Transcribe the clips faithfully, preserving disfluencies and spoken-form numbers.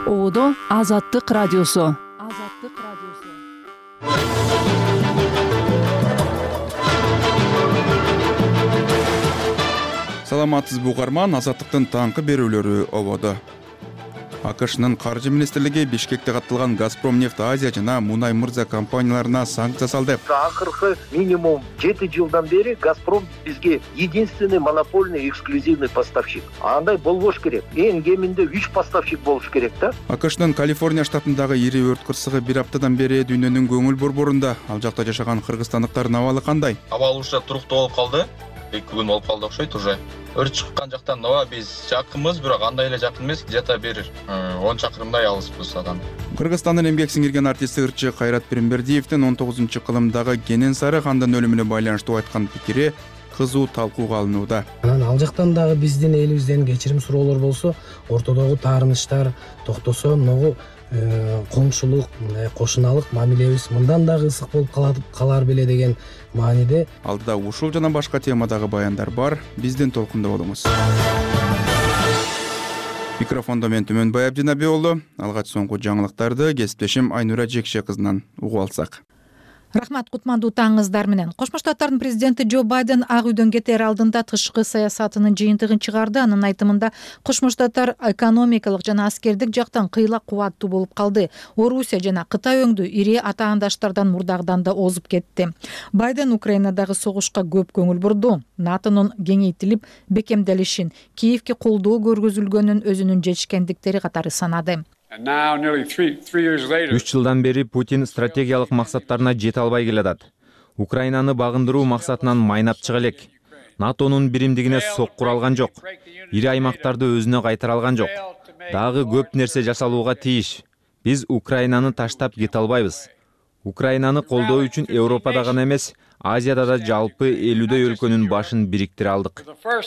Оодо Азаттык радиосу. Азаттык радиосу. Саламатсыз бугарман, Азаттыктын таңкы берүүлөрү ободо. АКШнын каржы министрлиги Бишкекте катталган Газпромнефть Азия жана Мунай Мырза компанияларына санкция салды. Акыркы минимум жети жылдан бери Газпром бизге единственный монопольный эксклюзивный поставщик. Андай болбош керек. Эң кеминде үч поставщик болуш керек да. АКШнын Калифорния штатындагы ири өрт кырсыгы бир аптадан бери дүйнөнүн көңүл борборунда. Ал жакта жашаган кыргызстандыктардын абалы кандай? Абал уже туруктуу болуп калды. эки күн болуп калды окшойт уже. Өрт чыккан жактан ооба биз жакынбыз, бирок андай эле жакын эмес, где-то бир он чакырымдай алыспыз адан. Кыргызстандын эмгек сиңирген артист ырчы Кайрат Пиримбердиевдин он тогузунчу кылымдагы Кенен Сары хандын өлүмүнө байланыштуу айткан пикири кызуу талкууга алынууда. Анан ал жактан дагы биздин элибизден кечирим суроолор болсо, ортодогу таарынычтар токтосо, ногу коңшулук, кошуналык мамилебиз мындан дагы ысык болуп калар беле деген мааниде. Алдыда ушул жана башка темадагы баяндар бар. Биздин толкунда болуңуз. Микрофондо мен Түмөнбай Абдинаби болду. Алгач соңку жаңылыктарды кесиптешим Айнура Жекше кызынан угуп алсак. Рахмат, кутмандуу таңыңыздар менен. Кошмо Штаттардын президенти Джо Байден Ак үйдөн кетер алдында тышкы саясатынын жыйынтыгын чыгарды. Анын айтымында Кошмо Штаттар экономикалык жана аскердик жактан кыйла кубаттуу болуп калды. Орусия жана Кытай өңдүү ири атаандаштардан мурдагыдан да озуп кетти. Байден Украинадагы согушка көп көңүл бурду. НАТОнун кеңейтилип бекемделишин, Киевке колдоо көргөзүлгөнүн өзүнүн жетишкендиктери катары санады. үч жылдан бери Путин стратегиялык максаттарына жете албай келатат. Украинаны багындыруу максатынан майнап чыга элек. НАТОнун биримдигине соккур алган жок. Ири аймактарды өзүнө кайтара алган жок. Дагы көп нерсе жасалууга тийиш. Биз Украинаны таштап кете албайбыз. Украинаны колдоо үчүн Европада гана эмес, Азияда да жалпы элүүдөй өлкөнүн башын бириктире алдык.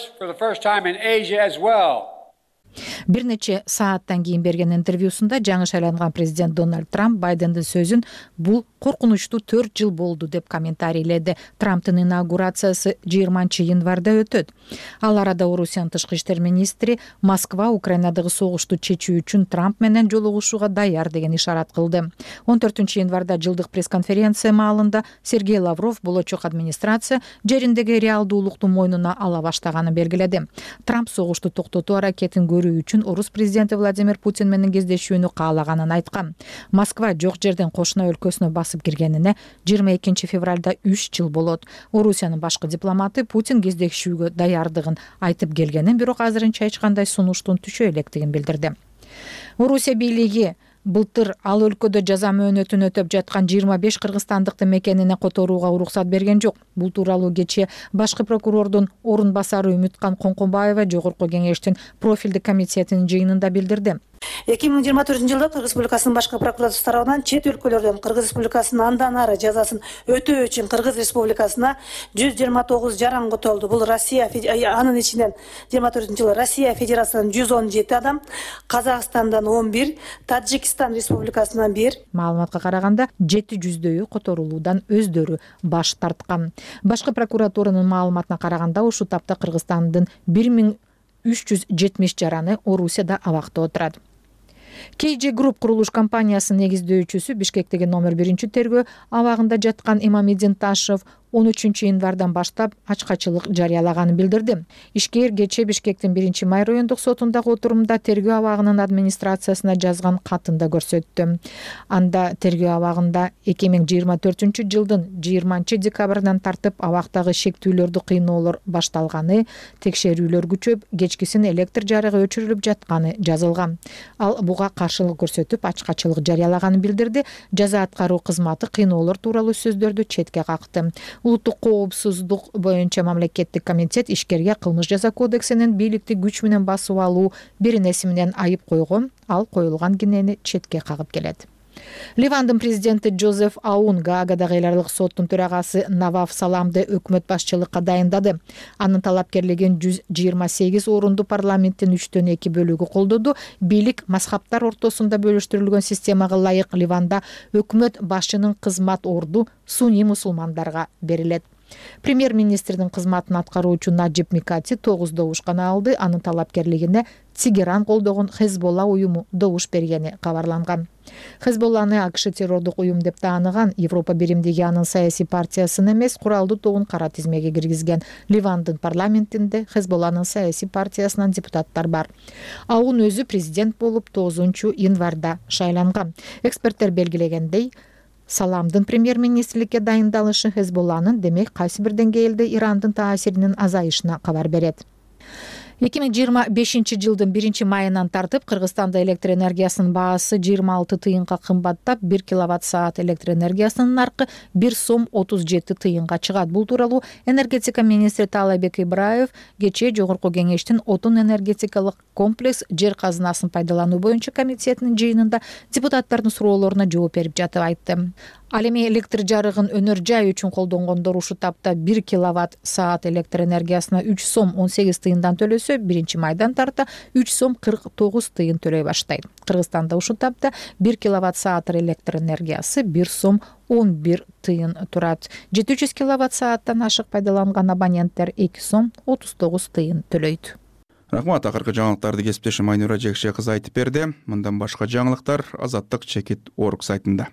Бир нече сааттан кийин берген интервьюсунда жаңы шайланган президент Дональд Трамп Байдендин сөзүн бул коркунучтуу төрт жыл болду деп комментарийледи. Трамптын инаугурациясы жыйырманчы январда өтөт. Ал арада Орусиянын тышкы иштер министри Москва Украинадагы согушту чечүү үчүн Трамп менен жолугушууга даяр деген ишарат кылды. он төртүнчү январда жылдык пресс-конференция маалында Сергей Лавров болочок администрация жериндеги реалдуулукту мойнуна ала баштаганын белгиледи. Трамп согушту токтотуу аракетин көрүү үчүн орус президенти Владимир Путин менен кездешүүнү каалаганын айткан. Москва жок жерден кошуна өлкөсүнө басып киргенине жыйырма экинчи февралда үч жыл болот. Орусиянын башкы дипломаты Путин кездешүүгө даярдыгын айтып келгенин, бирок азырынча эч кандай сунуштун түшө электигин билдирди. Орусия бийлиги былтыр ал өлкөдө жаза мөөнөтүн өтөп жаткан жыйырма беш кыргызстандыкты мекенине которууга уруксат берген жок. Бул тууралуу кечээ башкы прокурордун орун басары Үмүткан Коңконбаева Жогорку кеңештин профилдик комитетинин жыйынында билдирди. эки миң жыйырма төртүнчү жылда Кыргыз Республикасынын башкы прокуратурасы тарабынан чет өлкөлөрдөн Кыргыз Республикасынын андан ары жазасын өтөө үчүн Кыргыз Республикасына жүз жыйырма тогуз жаран котолду. Бул Россия, анын ичинен жыйырма төртүнчү жылы Россия Федерациясынан жүз он жети адам, Казакстандан он бир, Таджикистан Республикасынан бир. Маалыматка караганда жети жүздөйү которулуудан өздөрү баш тарткан. Башкы прокуратуранын маалыматына караганда ушул тапта Кыргызстандын бир миң үч жүз жетимиш жараны Орусияда абакта отурат. кей джи Group курулуш компаниясынын негиздөөчүсү Бишкектеги номер биринчи тергөө абагында жаткан Имамидин Ташев он үчүнчү январдан баштап ачкачылык жарыялаганын билдирди. Ишкер кечээ Бишкектин биринчи май райондук сотундагы отурумда тергөө абагынын администрациясына жазган катында көрсөттү. Анда тергөө абагында эки миң жыйырма төртүнчү жылдын жыйырманчы декабрынан тартып абактагы шектүүлөрдү кыйноолор башталганы, текшерүүлөр күчөп, кечкисин электр жарыгы өчүрүлүп жатканы жазылган. Ал буга каршылык көрсөтүп ачкачылык жарыялаганын билдирди. Жаза аткаруу кызматы кыйноолор тууралуу сөздөрдү четке какты. Улуттук коопсуздук боюнча мамлекеттик комитет ишкерге кылмыш жаза кодексинин бийликти күч менен басып алуу биринеси менен айып койгон. Ал коюлган кинени четке кагып келет. Ливандын президенти Жозеф Аун Гаагадагы эл аралык соттун төрагасы Наваф Саламды өкмөт башчылыкка дайындады. Анын талапкерлигин жүз жыйырма сегиз орунду парламенттин үчтөн эки бөлүгү колдоду. Бийлик мазхабтар ортосунда бөлүштүрүлгөн системага ылайык Ливанда өкмөт башчынын кызмат орду сунний мусулмандарга берилет. Премьер-министрдин кызматын аткаруучу Наджиб Микати тогуз добуш гана алды. Анын талапкерлигине Тегеран колдогон Хезболла уюму добуш бергени кабарланган. Хезболланы АКШ террордук уюм деп тааныган Европа биримдиги анын саясий партиясын эмес, куралдуу тобун кара тизмеге киргизген. Ливандын парламентинде Хезболланын саясий партиясынан депутаттар бар. Аун өзү президент болуп тогузунчу январда шайланган. Эксперттер белгилегендей, Саламдын премьер-министрликке дайындалышы Хезболланын демек кайсы бир деңгээлде Ирандын таасиринин азайышына кабар берет. эки миң жыйырма бешинчи жылдын биринчи майынан тартып Кыргызстанда электр энергиясынын баасы жыйырма алты тыйынга кымбаттап, бир киловатт саат электр энергиясынын наркы бир сом отуз жети тыйынга чыгат. Бул тууралуу энергетика министри Таалайбек Ибраев кечээ Жогорку кеңештин отун энергетикалык комплекс жер казынасын пайдалануу боюнча комитетинин жыйынында депутаттардын суроолоруна жооп берип жатып айтты. Ал эми электр жарыгын өнөр жай үчүн колдонгондор ушул тапта бир киловатт саат электр энергиясына үч сом он сегиз тыйындан төлөсө, биринчи майдан тарта үч сом кырк тогуз тыйын төлөй баштайт. Кыргызстанда ушул тапта бир киловатт саат электр энергиясы бир сом он бир тыйын турат. жети жүз киловатт сааттан ашык пайдаланган абоненттер эки сом отуз тогуз тыйын төлөйт. Рахмат, акыркы жаңылыктарды кесиптешим Айнура Жекше кызы айтып берди. Мындан башка жаңылыктар Азаттык чекит орг сайтында.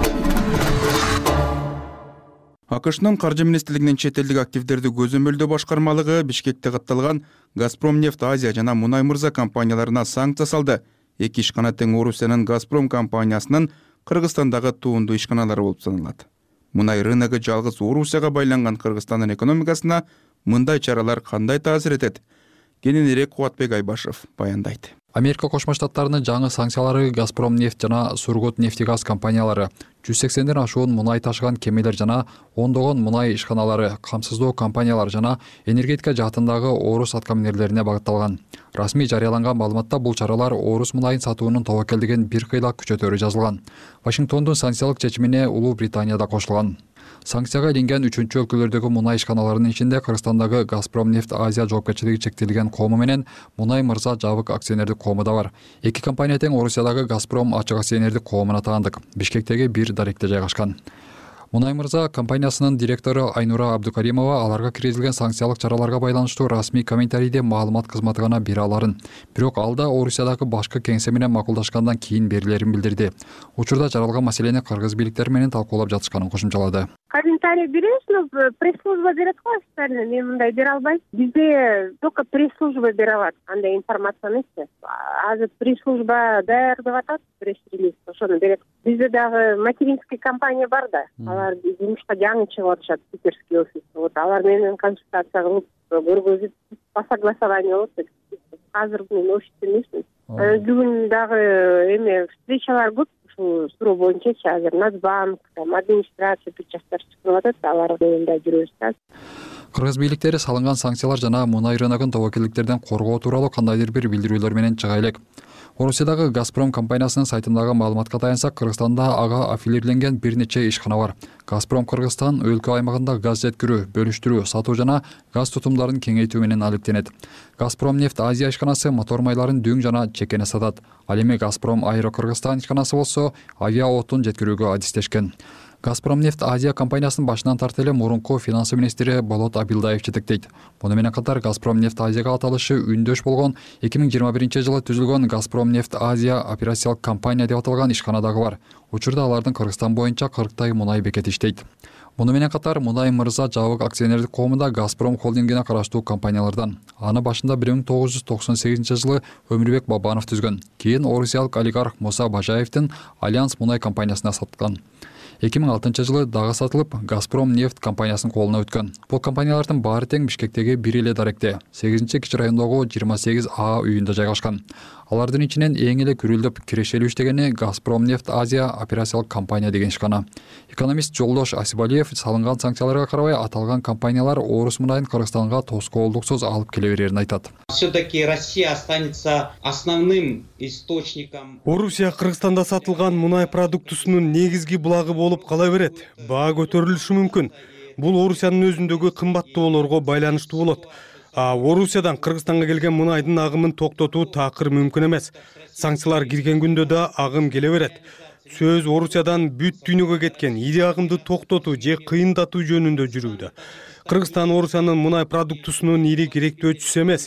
АКШнын каржы министрлигинин чет элдик активдерди көзөмөлдөө башкармалыгы Бишкекте катталган Газпромнефть Азия жана Мунай Мырза компанияларына санкция салды. Эки ишкана тең Орусиянын Газпром компаниясынын Кыргызстандагы туунду ишканалары болуп саналат. Мунай рыногу жалгыз Орусияга байланган Кыргызстандын экономикасына мындай чаралар кандай таасир этет? Кененирээк Кубатбек Айбашев баяндайт. Америка Кошмо Штаттарынын жаңы санкциялары Газпромнефть жана Сургутнефтегаз компаниялары, жүз сексенден ашуун мунай ташыган кемелер жана ондогон мунай ишканалары, камсыздоо компаниялар жана энергетика жаатындагы орус аткаминерлерине багытталган. Расмий жарыяланган маалыматта бул чаралар орус мунайын сатуунун тобокелдигин бир кыйла күчөтөрү жазылган. Вашингтондун санкциялык чечимине Улуу Британия да кошулган. Санкцияга илинген үчүнчү өлкөлөрдөгү мунай ишканаларынын ичинде Кыргызстандагы Газпромнефть Азия жоопкерчилиги чектелген коому менен Мунай Мырза жабык акционердик коому да бар. Эки компания тең Орусиядагы Газпром ачык акционердик коомуна таандык. Бишкектеги бир даректе жайгашкан. Мунай Мырза компаниясынын директору Айнура Абдукаримова аларга киргизилген санкциялык чараларга байланыштуу расмий комментарийде маалымат кызматы гана бере аларын. Бирок алда Орусиядагы башкы кеңсе менен макулдашкандан кийин берилерин билдирди. Учурда жаралган маселени кыргыз бийликтери менен талкуулап жатышканын кошумчалады. Комментарий берешь, но пресс-служба берет официально, мен мындай бере албайм. Бизде только пресс-служба бере алат андай информацияны. Азыр пресс-служба даярдап атат, пресс-релиз, ошону берет. Бизде дагы материнский компания бар да. Алар жумушка жаңы чыгып атышат, питерский офис. Вот алар менен консультация кылып, көргөзүп, по согласованию болот. Азыр мен офисте эмесмин. Бүгүн дагы эме встречалар көп. Суроо боюнча азыр Нацбанк, администрация жаштар чыгып атат, алар менен да жүрөбүз. Кыргыз бийликтери салынган санкциялар жана мунай рыногун тобокелдиктерден коргоо тууралуу кандайдыр бир билдирүүлөр менен чыга элек. Орусиядагы Газпром компаниясынын сайтындагы маалыматка таянсак, Кыргызстанда ага аффилирленген бир нече ишкана бар. Газпром Кыргызстан өлкө аймагында газ жеткирүү, бөлүштүрүү, сатуу жана газ тутумдарын кеңейтүү менен алектенет. Газпромнефть Азия ишканасы мотор майларын дүң жана чекене сатат. Ал эми Газпром Аэро Кыргызстан ишканасы болсо авиа отун жеткирүүгө адистешкен. Газпромнефть Азия компаниясынын башынан тарта эле мурунку финансы министри Болот Абилдаев жетектейт. Муну менен катар Газпромнефть Азияга аталышы үндөш болгон эки миң жыйырма биринчи жылы түзүлгөн Газпромнефть Азия операциялык компания деп аталган ишкана дагы бар. Учурда алардын Кыргызстан боюнча кырктай мунай бекети иштейт. Муну менен катар Мунай Мырза жабык акционердик коомунда Газпром холдингине караштуу компаниялардан. Аны башында бир миң тогуз жүз токсон сегизинчи жылы Өмүрбек Бабанов түзгөн. Кийин орусиялык олигарх Муса Бажаевдин Альянс мунай компаниясына саткан. эки миң алтынчы жылы дагы сатылып, Газпром нефть компаниясынын колуна өткөн. Бул компаниялардын баары тең Бишкектеги бир эле даректе, сегизинчи кичи райондогу жыйырма сегиз А үйүндө жайгашкан. Алардын ичинен эң эле күрөлдөп кирешелүү иштегени Газпромнефть Азия операциялык компания деген ишкана. Экономист Жолдош Асибалиев салынган санкцияларга карабай аталган компаниялар орус мунайын Кыргызстанга тоскоолдуксуз алып келе берерин айтат. Все-таки Россия останется основным источником. Орусия Кыргызстанда сатылган мунай продуктусунун негизги булагы болуп кала берет. Баа көтөрүлүшү мүмкүн. Бул Орусиянын өзүндөгү кымбаттоолорго байланыштуу болот. А Орусиядан Кыргызстанга келген мунайдын агымын токтотуу такыр мүмкүн эмес. Санкциялар кирген күндө да агым келе берет. Сөз Орусиядан бүт дүйнөгө кеткен ири агымды токтотуу же кыйындатуу жөнүндө жүрүүдө. Кыргызстан Орусиянын мунай продуктусунун ири керектөөчүсү эмес.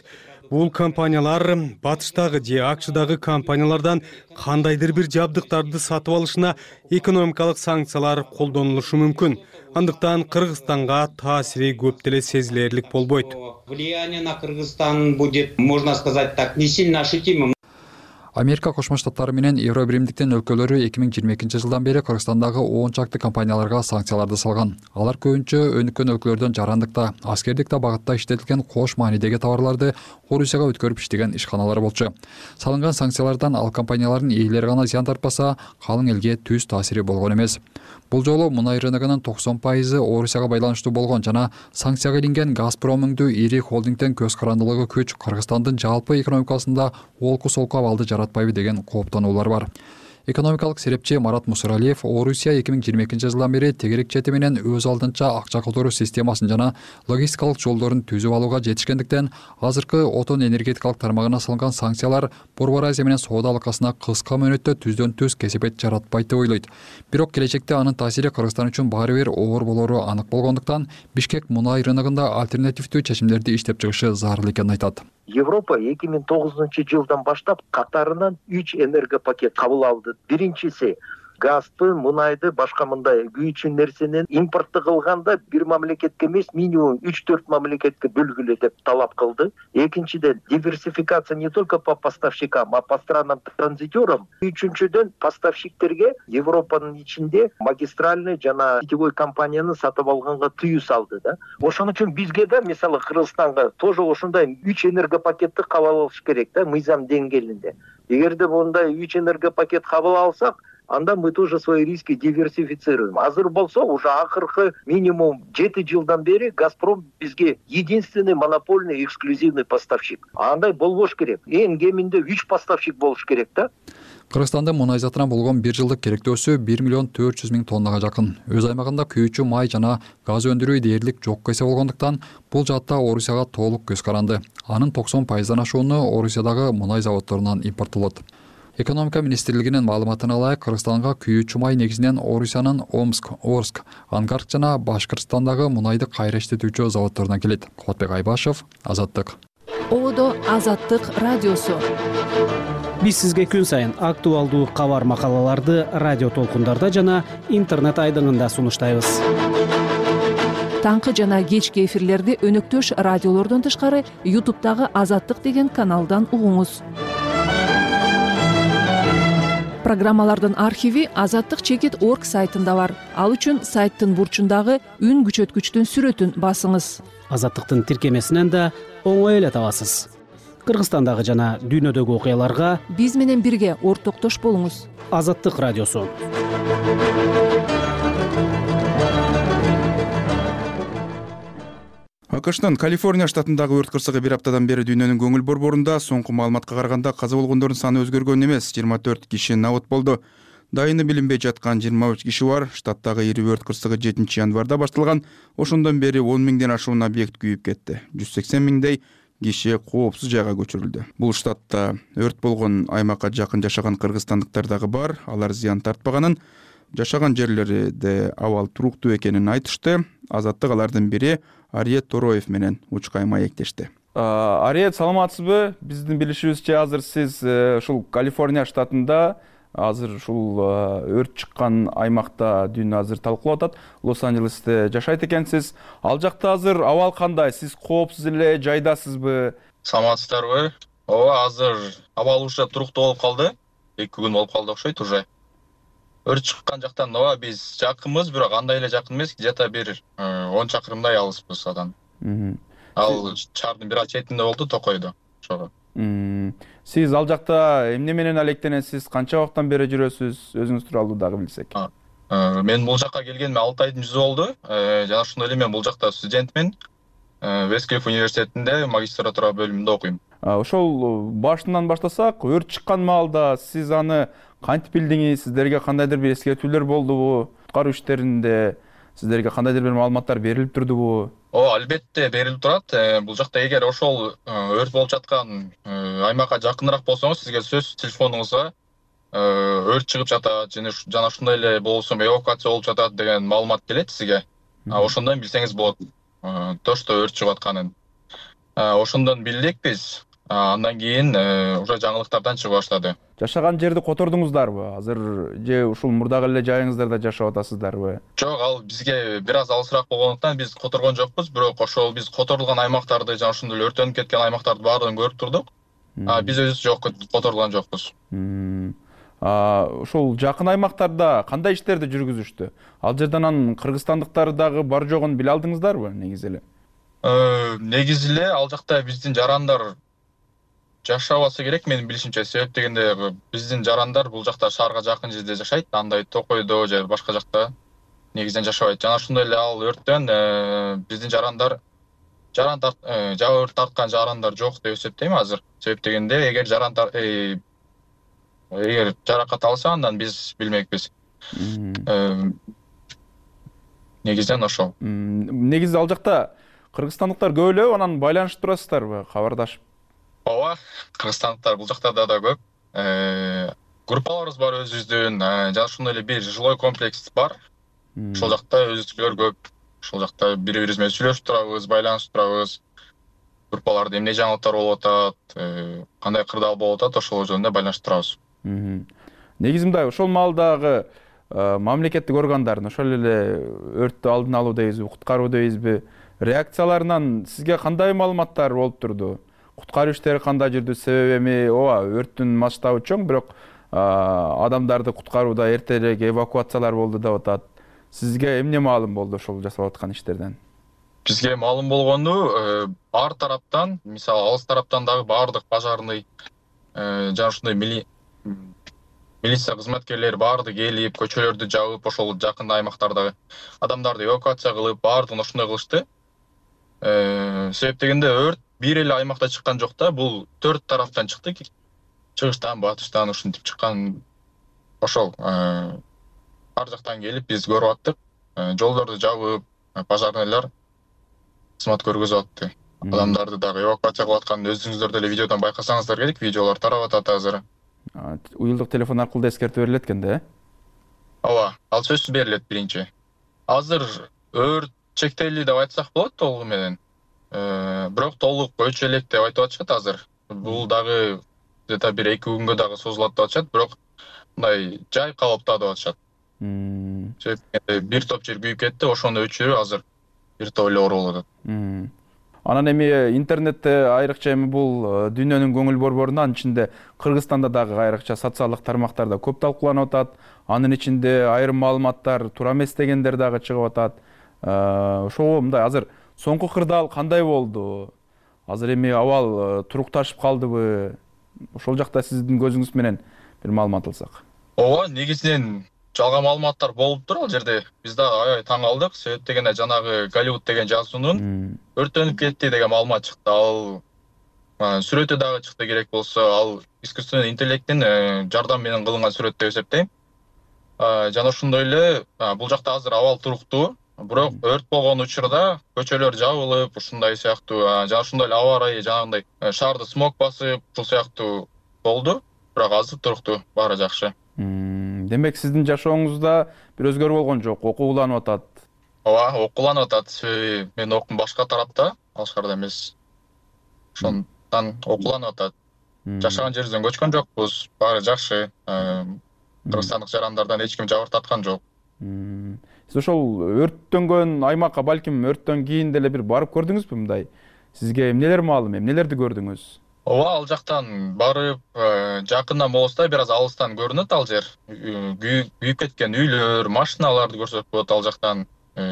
Бул компаниялар батыштагы же акшдагы компаниялардан кандайдыр бир жабдыктарды сатып алышына экономикалык санкциялар колдонулушу мүмкүн. Андыктан Кыргызстанга таасири көп деле сезилерлик болбойт. Влияние на Кыргызстан будет, можно сказать так, не сильно ощутимым. Америка Кошмо Штаттары менен Евро биримдиктин өлкөлөрү эки миң жыйырма экинчи жылдан бери Кыргызстандагы он чакты компанияларга санкцияларды салган. Алар көбүнчө өнүккөн өлкөлөрдөн жарандыкта, аскердикте багытта иштетилген кош маанидеги товарларды Орусияга өткөрүп иштеген ишканалар болчу. Салынган санкциялардан ал компаниялардын ээлери гана зыян тартпаса, калың элге түз таасири болгон эмес. Бул жолу мунай рыногунун токсон пайызы Орусияга байланыштуу болгон жана санкцияга илинген Газпром өңдүү ири холдингден көз карандылыгы күч Кыргызстандын жалпы экономикасында олку солку абалды жаратпайбы деген кооптонуулар бар. Экономикалык серепчи Марат Мусаралиев Орусия эки миң жыйырма экинчи жылдан бери тегерек чети менен өз алдынча акча которуу системасын жана логистикалык жолдорун түзүп алууга жетишкендиктен азыркы отун энергетикалык тармагына салынган санкциялар Борбор Азия менен соода алакасына кыска мөөнөттө түздөн түз кесепет жаратпайт деп ойлойт. Бирок келечекте анын таасири Кыргызстан үчүн баары бир оор болору анык болгондуктан Бишкек мунай рыногунда альтернативдүү чечимдерди иштеп чыгышы зарыл экенин айтат. Европа эки миң тогузунчу жылдан баштап катарынан үч энергопакет кабыл алды. Биринчиси газды, мунайды, башка мындай күйүүчү нерсени импортты кылганда бир мамлекетке эмес, минимум үч төрт мамлекетке бөлгүлө деп талап кылды. Экинчиден диверсификация не только по поставщикам, а по странам транзитерам. Үчүнчүдөн поставщиктерге Европанын ичинде магистральный жана сетевой компанияны сатып алганга тыюу салды да. Ошон үчүн бизге да, мисалы Кыргызстанга тоже ошондой үч энергопакетти кабыл алыш керек да, мыйзам деңгээлинде. Эгерде мындай үч энергопакет кабыл алсак, анда мы тоже свои риски диверсифицируем. Азыр болсо уже акыркы минимум жети жылдан бери Газпром бизге единственный монопольный эксклюзивный поставщик. Андай болбош керек. Эң кеминде үч поставщик болуш керек да. Кыргызстанда мунай затына болгон бир жылдык керектөөсү бир миллион төрт жүз миң тоннага жакын. Өз аймагында күйүүчү май жана газ өндүрүү дээрлик жокко эсе болгондуктан бул жаатта Орусияга толук көз каранды. Анын токсон пайыздан ашууну Орусиядагы мунай заводдорунан импорттолот. Экономика министрлигинин маалыматына ылайык, Кыргызстанга күйүүчү май негизинен Орусиянын Омск, Орск, Ангарск жана Башкырстандагы мунайды кайра иштетүүчү заводдорунан келет. Кубатбек Айбашев, Азаттык. Одо Азаттык радиосу. Биз сизге күн сайын актуалдуу кабар макалаларды радио толкундарда жана интернет айдыңында сунуштайбыз. Таңкы жана кечки эфирлерди өнөктөш радиолордон тышкары ютубтагы Азаттык деген каналдан угуңуз. Программалардын архиви азаттык чекит точка орг сайтында бар. Ал үчүн сайттын бурчундагы үн күчөткүчтүн сүрөтүн басыңыз. Азаттыктын тиркемесинен да оңой эле табасыз. Кыргызстандагы жана дүйнөдөгү окуяларга биз менен бирге ортоктош болуңуз. Азаттык радиосу. акштын Калифорния штатындагы өрт кырсыгы бир аптадан бери дүйнөнүн көңүл борборунда. Соңку маалыматка караганда каза болгондордун саны өзгөргөн эмес, жыйырма төрт киши набыт болду. Дайыны билинбей жаткан жыйырма үч киши бар. Штаттагы ири өрт кырсыгы жетинчи январда башталган. Ошондон бери он миңден ашуун объект күйүп кетти. жүз сексен миңдей киши коопсуз жайга көчүрүлдү. Бул штатта өрт болгон аймакка жакын жашаган кыргызстандыктар дагы бар. Алар зыян тартпаганын, жашаган жерлерде абал туруктуу экенин айтышты. Азаттык алардын бири Ариет Тороев менен учкай маектешти. Ариет, саламатсызбы? Биздин билишибизче азыр сиз ушул Калифорния штатында азыр ушул өрт чыккан аймакта дүйнө азыр талкуулап атат. Лос-Анджелесте жашайт экенсиз. Ал жакта азыр абал кандай? Сиз коопсуз эле жайдасызбы? Саламатсыздарбы? Ооба, азыр абал уже туруктуу болуп калды. эки күн болуп калды окшойт уже. Өрт чыккан жактан ооба биз жакынбыз, бирок андай эле жакын эмес, где-то бир он чакырымдай алыспыз адан. Ал шаардын бир четинде болду, Токойдо. Ошого. Сиз ал жакта эмне менен алектенесиз? Канча убакыттан бери жүрөсүз? Өзүңүз тууралуу дагы билсек. Мен бул жакка келгениме алты айдын жүзү болду. Жана ошондой эле мен бул жакта студентмин. Вестклифф университетинде магистратура бөлүмүндө окуйм. Ошол башынан баштасак, өрт чыккан маалда сиз аны кантип билдиңиз? Сиздерге кандайдыр бир эскертүүлөр болдубу? Куткаруу иштеринде сиздерге кандайдыр бир маалыматтар берилип турдубу? О, албетте берилип турат. Бул жакта эгер ошол өрт болуп жаткан аймакка жакыныраак болсоңуз, сизге сөзсүз телефонуңузга өрт чыгып жатат жана ушундай эле болсо эвакуация болуп жатат деген маалымат келет сизге. Ошондон билсеңиз болот. То, что өрт чыгып атканын. Ошондон билдик биз. Андан кийин уже жаңылыктардан чыга баштады. Жашаган жерди котордуңуздарбы? Азыр же ушул мурдагы эле жайыңыздарда жашап атасыздарбы? Жок, ал бизге бир аз алысыраак болгондуктан биз которгон жокпуз, бирок ошол биз которулган аймактарды, жана ошондой эле өрттөнүп кеткен аймактарды баардыгын көрүп турдук. Биз өзүбүз жок которулган жокпуз. Ушул жакын аймактарда кандай иштерди жүргүзүштү? Ал жерден анан кыргызстандыктар дагы бар жогун биле алдыңыздарбы негизи эле? Негизи эле ал жакта биздин жарандар жашабаса керек менин билишимче. Себеп дегенде биздин жарандар бул жакта шаарга жакын жерде жашайт, андай Токойдо же башка жакта негизинен жашабайт. Жана ошондой эле ал өрттөн биздин жарандар жаран жабыр тарткан жарандар жок деп эсептейм азыр. Себеп дегенде эгер жаран эгер жаракат алса, андан биз билмекпиз. Негизинен ошол. Негизи ал жакта кыргызстандыктар көп эле, анан байланышып турасыздарбы, кабардашып? Ооба, кыргызстандыктар бул жакта да көп. Группаларыбыз бар өзүбүздүн, жана ошондой эле бир жилой комплекс бар. Ошол жакта өзүбүзчүлөр көп. Ошол жакта бири-бирибиз менен сүйлөшүп турабыз, байланышып турабыз. Группаларда эмне жаңылыктар болуп атат, кандай кырдаал болуп атат, ошол жөнүндө байланышып турабыз. Негизи мындай, ошол маалдагы мамлекеттик органдардын, ошол эле өрттү алдын алуу дейбизби, куткаруу дейбизби, реакцияларынан сизге кандай маалыматтар болуп турду? Куткаруу иштери кандай жүрдү? Себеби эми ооба, өрттүн масштабы чоң, бирок адамдарды куткарууда эртерээк эвакуациялар болду деп атат. Сизге эмне маалым болду ошол жасалып аткан иштерден? Бизге маалым болгону ар тараптан, мисалы алыс тараптан дагы баардык пожарный жана ошондой милиция кызматкерлери баардыгы келип, көчөлөрдү жабып, ошол жакын аймактардагы адамдарды эвакуация кылып, баардыгын ошондой кылышты. Себеп дегенде өрт бир эле аймакта чыккан жок да, бул төрт тараптан чыкты. Чыгыштан, батыштан ушинтип чыккан. Ошол ар жактан келип биз көрүп аттык. Жолдорду жабып, пожарныйлар кызмат көргөзүп атты. Адамдарды дагы эвакуация кылып атканын өзүңүздөр деле видеодон байкасаңыздар керек, видеолор тарап атат азыр. Уюлдук телефон аркылуу да эскертүү берилет экен да, э? Ооба, ал сөзсүз берилет биринчи. Азыр өрт чектелди деп айтсак болот толугу менен. Бирок толук өчөлөк деп айтып атышат азыр. Бул дагы где-то бир эки күнгө дагы созулат деп атышат, бирок мындай жай калыпта деп атышат. Себеп бир топ жер күйүп кетти, ошону өчүрүү азыр бир топ эле оор болуп атат. Анан эми интернетте айрыкча эми бул дүйнөнүн көңүл борборунда, анын ичинде Кыргызстанда дагы айрыкча социалдык тармактарда көп талкууланып атат. Анын ичинде айрым маалыматтар туура эмес дегендер дагы чыгып атат. Ошого мындай азыр соңку кырдаал кандай болду? Азыр эми абал турукташып калдыбы? Ошол жакта сиздин көзүңүз менен бир маалымат алсак. Ооба, негизинен жалган маалыматтар болуп тур ал жерде. Биз дагы аябай таң калдык. Себеп дегенде жанагы Голливуд деген жазуунун өрттөнүп кетти деген маалымат чыкты. Ал сүрөтү дагы чыкты керек болсо, ал искусственный интеллекттин жардамы менен кылынган сүрөт деп эсептейм. Жана ошондой эле бул жакта азыр абал туруктуу. Бирок өрт болгон учурда көчөлөр жабылып, ушундай сыяктуу, жана ошондой эле аба ырайы жанагындай шаарды смог басып, ушул сыяктуу болду. Бирок азыр туруктуу, баары жакшы. Демек сиздин жашооңузда бир өзгөрүү болгон жок, окууланып атат. Ооба, окууланып атат. Себеби мен окум башка тарапта, ал шаарда эмес. Ошондон окууланып атат. Жашаган жерибизден көчкөн жокпуз, баары жакшы. Кыргызстандык жарандардан эч ким жабыр тарткан жок. Сиз ошол өрттөнгөн аймакка балким өрттөн кийин деле бир барып көрдүңүзбү мындай? Сизге эмнелер маалым, эмнелерди көрдүңүз? Ооба, ал жактан барып, жакындан болсо да бир аз алыстан көрүнөт ал жер. Күйүп кеткен үйлөр, машиналарды көрсөтүп коет ал жактан.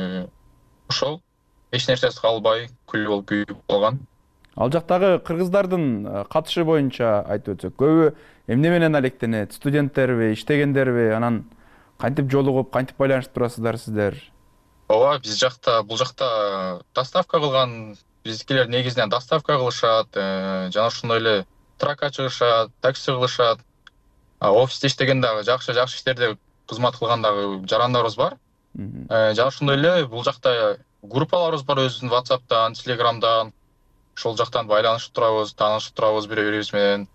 Ошол эч нерсеси калбай, күл болуп күйүп калган. Ал жактагы кыргыздардын катышы боюнча айтып өтсөк, көбү эмне менен алектенет? Студенттерби, иштегендерби? Анан кантип жолугуп, кантип байланышып турасыздар сиздер? Ооба, биз жакта, бул жакта доставка кылган, биздикилер негизинен доставка кылышат, жана ошондой эле тракка чыгышат, такси кылышат. Офисте иштеген дагы жакшы-жакшы иштерде кызмат кылган дагы жарандарыбыз бар. Жана ошондой эле бул жакта группаларыбыз бар өзүбүздүн WhatsApp'тан, Telegram'дан. Ошол жактан байланышып турабыз, таанышып турабыз бири-бирибиз менен.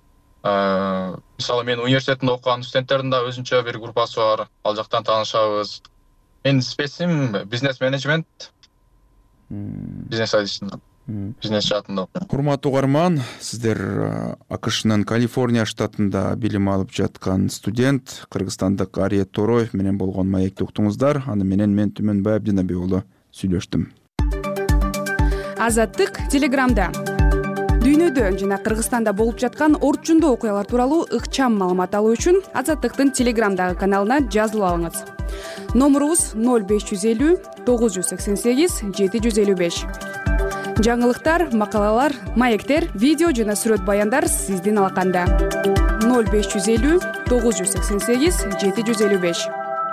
Мисалы мен университетинде окуган студенттердин да өзүнчө бир группасы бар. Ал жактан таанышабыз. Менин специм бизнес менеджмент. Бизнес администрация. бизнес жаатында. Урматтуу угарман, сиздер АКШнын Калифорния штатында билим алып жаткан студент кыргызстандык Ариет Тороев менен болгон маекти уктуңуздар. Аны менен мен Түмөнбай Абдинаби уулу сүйлөштүм. Азаттык Телеграмда дүйнөдө жана Кыргызстанда болуп жаткан орчундуу окуялар тууралуу ыкчам маалымат алуу үчүн Азаттыктын Телеграмдагы каналына жазылып алыңыз. Номурубуз ноль беш жүз элүү тогуз жүз сексен сегиз жети жүз элүү беш. Жаңылыктар, макалалар, маектер, видео жана сүрөт баяндар сиздин алаканда. ноль беш жүз элүү тогуз жүз сексен сегиз жети жүз элүү беш.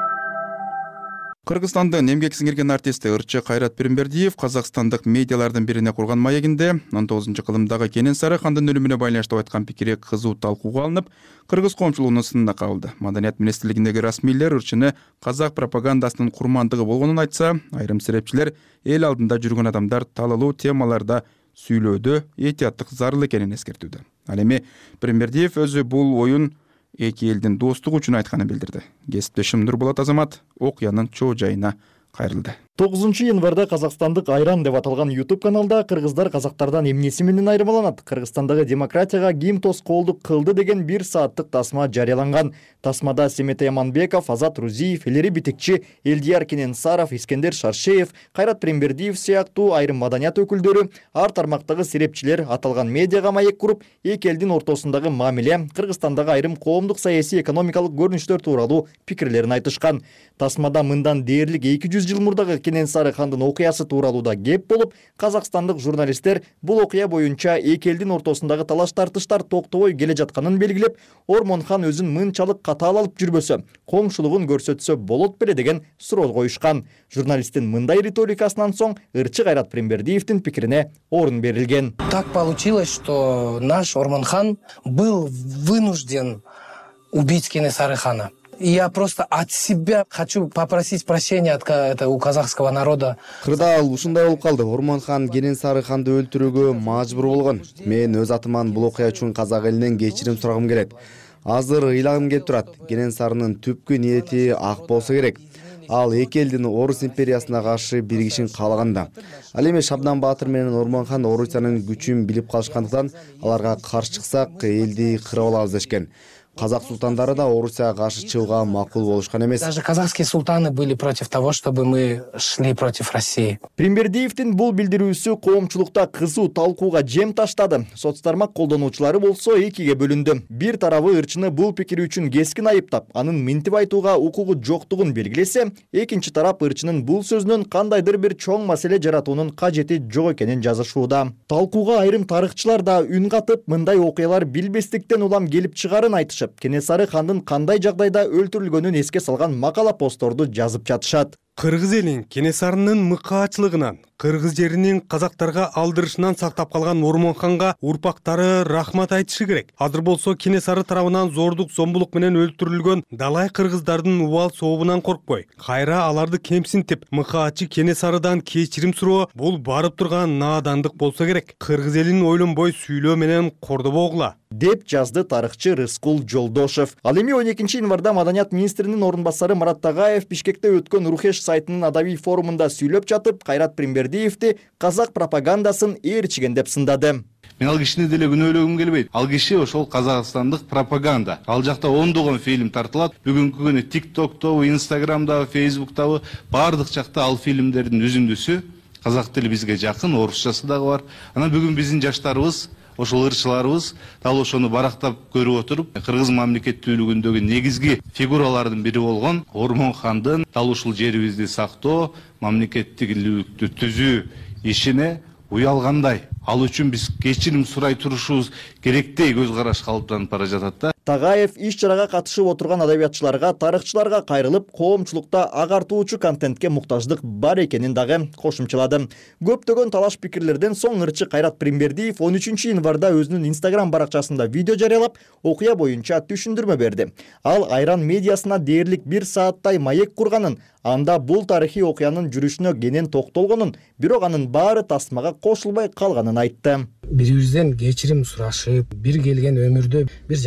Кыргызстандын эмгек сиңирген артисти ырчы Кайрат Пиримбердиев казакстандык медиалардын бирине курган маегинде он тогузунчу кылымдагы Кенен Сарыхандын өлүмүнө байланыштуу айткан пикири кызуу талкууга алынып, кыргыз коомчулугунун сынына кабылды. Маданият министрлигиндеги расмийлер ырчыны казак пропагандасынын курмандыгы болгонун айтса, айрым серепчилер эл алдында жүргөн адамдар талалуу темаларда сүйлөөдө этияттык зарыл экенин эскертүүдө. Ал эми Пиримбердиев өзү бул оюн эки элдин достугу үчүн айтканын билдирди. Кесиптешим Нурболот Азамат окуянын чоо жайына кайрылды. тогузунчу январда казакстандык Айран деп аталган YouTube каналда кыргыздар казактардан эмнеси менен айырмаланат, Кыргызстандагы демократияга ким тоскоолдук кылды деген бир сааттык тасма жарыяланган. Тасмада Семетей Аманбеков, Азат Рузиев, Элери Битикчи, Элдияр Кенен Саров, Искендер Шаршеев, Кайрат Пиримбердиев сыяктуу айрым маданият өкүлдөрү, ар тармактагы серепчилер аталган медиага маек куруп, эки элдин ортосундагы мамиле, Кыргызстандагы айрым коомдук саясий экономикалык көрүнүштөр тууралуу пикирлерин айтышкан. Тасмада мындан дээрлик эки жүз жыл мурдагы Кенен Сарыхандын окуясы тууралууда кеп болуп, казакстандык журналисттер бул окуя боюнча эки элдин ортосундагы талаш тартыштар токтобой келе жатканын белгилеп, Ормонхан өзүн мынчалык катаал алып жүрбөсө, коңшулугун көрсөтсө болот беле деген суроо коюшкан. Журналисттин мындай риторикасынан соң ырчы Кайрат Пиримбердиевдин пикирине орун берилген. Так получилось, что наш Ормонхан был вынужден убить Кенен Сарыхана. И я просто от себя хочу попросить прощения от это, у казахского народа. Кырда ал ушундай болуп калды. Ормонхан Кенен Сарыханды өлтүрүүгө мажбур болгон. Мен өз атыман бул окуя үчүн казак элинен кечирим сурагым келет. Азыр ыйлагым келип турат. Кенен Сарынын түпкү ниети ак болсо керек. Ал эки элдин Орус империясына каршы биригишин каалаганда. Ал эми Шабдан Баатыр менен Ормонхан Орусиянын күчүн билип калышкандыктан аларга каршы чыксак элди кырып алабыз дешкен. Казак султандары да Орусияга каршы чыгууга макул болушкан эмес. Даже казахские султаны были против того, чтобы мы шли против России. Пиримбердиевдин бул билдирүүсү коомчулукта кызуу талкууга жем таштады. Соц тармак колдонуучулары болсо экиге бөлүндү. Бир тарабы ырчыны бул пикири үчүн кескин айыптап, анын минтип айтууга укугу жоктугун белгилесе, экинчи тарап ырчынын бул сөзүнөн кандайдыр бир чоң маселе жаратуунун кажети жок экенин жазышууда. Талкууга айрым тарыхчылар да үн катып, мындай окуялар билбестиктен улам келип чыгарын айтышып, Кенен Сарыхандын кандай жагдайда өлтүрүлгөнүн эске салган макала постторду жазып жатышат. Кыргыз элин Кенесарынын мыкаачылыгынан, кыргыз жеринин казактарга алдырышынан сактап калган Ормонханга урпактары рахмат айтышы керек. Азыр болсо Кенесары тарабынан зордук зомбулук менен өлтүрүлгөн далай кыргыздардын убал сообунан коркпой, кайра аларды кемсинтип, мыкаачы Кенесарыдан кечирим суроо бул барып турган наадандык болсо керек. Кыргыз элин ойлонбой сүйлөө менен кордобогула деп жазды тарыхчы Рыскул Жолдошев. Ал эми он экинчи январда Маданият министринин орун басары Марат Тагаев Бишкекте өткөн Рухеш сайтынын адабий форумунда сүйлөп жатып, Кайрат Пиримбердиевди казак пропагандасын ээрчиген деп сындады. Мен ал кишини деле күнөөлөгүм келбейт. Ал киши ошол казакстандык пропаганда. Ал жакта ондогон фильм тартылат. Бүгүнкү күнү TikTok'тобу, Instagram'дабы, Facebook'табы бардык жакта ал фильмдердин үзүндүсү. Казак тили бизге жакын, орусчасы дагы бар. Анан бүгүн биздин жаштарыбыз, ошол ырчыларыбыз дал ошону барактап көрүп отуруп, кыргыз мамлекеттүүлүгүндөгү негизги фигуралардын бири болгон Ормонхандын дал ушул жерибизди сактоо, мамлекеттүүлүктү түзүү ишине уялгандай. Ал үчүн биз кечирим сурай турушубуз керектей көз караш калыптанып бара жатат да. Тагаев иш чарага катышып отурган адабиятчыларга, тарыхчыларга кайрылып, коомчулукта агартуучу контентке муктаждык бар экенин дагы кошумчалады. Көптөгөн талаш пикирлерден соң ырчы Кайрат Пиримбердиев он үчүнчү январда өзүнүн Instagram баракчасында видео жарыялап, окуя боюнча түшүндүрмө берди. Ал Айран медиасына дээрлик бир сааттай маек курганын, анда бул тарыхый окуянын жүрүшүнө кенен токтолгонун, бирок анын баары тасмага кошулбай калганын айтты. Бири бирибизден кечирим сурашып, бир келген өмүрдө бир жакшынакай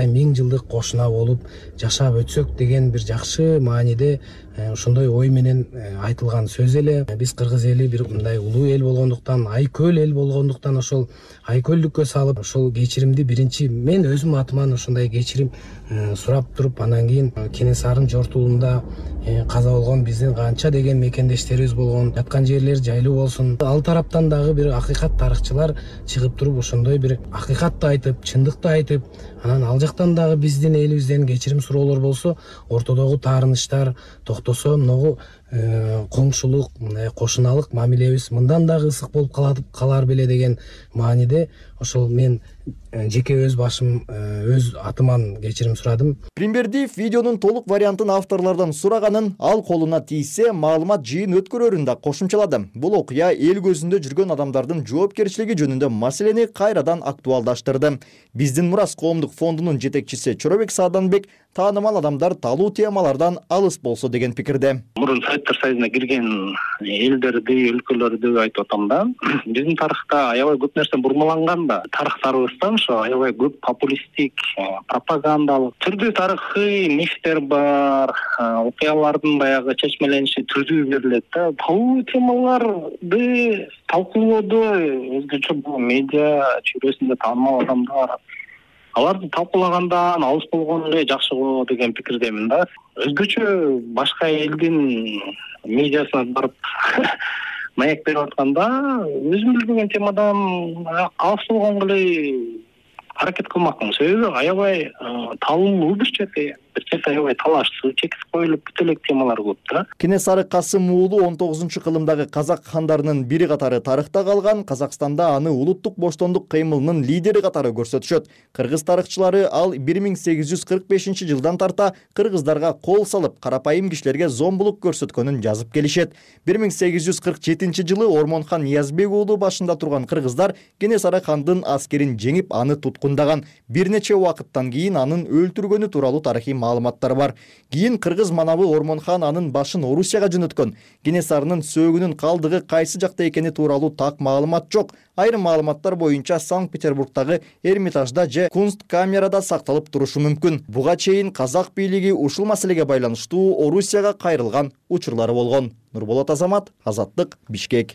миң жылдык кошуна болуп жашап өтсөк деген бир жакшы мааниде ошондой ой менен айтылган сөз эле. Биз кыргыз эли бир мындай улуу эл болгондуктан, айкөл эл болгондуктан ошол айкөлдүккө салып ошол кечиримди биринчи мен өзүм атыман ошондой кечирим сурап туруп, анан кийин Кенесарынын жортуулунда каза болгон биздин канча деген мекендештерибиз болгон, жаткан жерлер жайлуу болсун. Ал тараптан дагы бир акыйкат тарыхчылар чыгып туруп ошондой бир акыйкатты айтып, чындыкты айтып, анан ал жактан дагы биздин элибизден кечирим суроолор болсо, ортодогу таарынычтар токтосо, могу коңшулук, кошуналык мамилебиз мындан дагы ысык болуп калар беле деген мааниде ошол мен жеке өз башым, өз атыман кечирим сурадым. Премьердиев видеонун толук вариантын авторлордон сураганын, ал колуна тийсе маалымат жыйын өткөрөрүн да кошумчалады. Бул окуя эл көзүндө жүргөн адамдардын жоопкерчилиги жөнүндө маселени кайрадан актуалдаштырды. Биздин Мурас коомдук фондунун жетекчиси Чоробек Сааданбек таанымал адамдар талуу темалардан алыс болсо деген пикирде. Мурун Советтер Союзуна кирген элдерди, өлкөлөрдү айтып атам да. Биздин тарыхта аябай көп нерсе бурмаланган да. Тарыхтарыбыздан ошо аябай көп популисттик, пропагандалык түрдүү тарыхый мифтер бар, окуялардын баягы чечмелениши түрдүү берилет да. Бул темаларды талкуулоодо өзгөчө бул медиа чөйрөсүндө таанымал адамдар аларды талкуулагандан алыс болгон эле жакшы го деген пикирдемин да. Өзгөчө башка элдин медиасына барып маяк берип атканда өзүм билбеген темадан алыс болгонго эле аракет кылмакмын. Себеби аябай талуу бир чети, бир чети аябай талаштуу, чекип коюлуп бүт элек темалар көп да. Кенесары Касым уулу он тогузунчу кылымдагы казак хандарынын бири катары тарыхта калган, Казакстанда аны улуттук боштондук кыймылынын лидери катары көрсөтүшөт. Кыргыз тарыхчылары ал бир миң сегиз жүз кырк бешинчи жылдан тарта кыргыздарга кол салып, карапайым кишилерге зомбулук көрсөткөнүн жазып келишет. бир миң сегиз жүз кырк жетинчи жылы Ормонхан Ниязбек уулу башында турган кыргыздар Кенесары хандын аскерин жеңип, аны туткундаган. Бир нече убакыттан кийин анын өлтүргөнү тууралуу тарыхый маалыматтар бар. Кийин кыргыз манабы Ормонхан анын башын Орусияга жөнөткөн. Кенесарынын сөөгүнүн калдыгы кайсы жакта экени тууралуу так маалымат жок. Айрым маалыматтар боюнча Санкт-Петербургдагы Эрмитажда же Кунсткамерада сакталып турушу мүмкүн. Буга чейин казак бийлиги ушул маселеге байланыштуу Орусияга кайрылган учурлары болгон. Нурболот Азамат, Азаттык, Бишкек.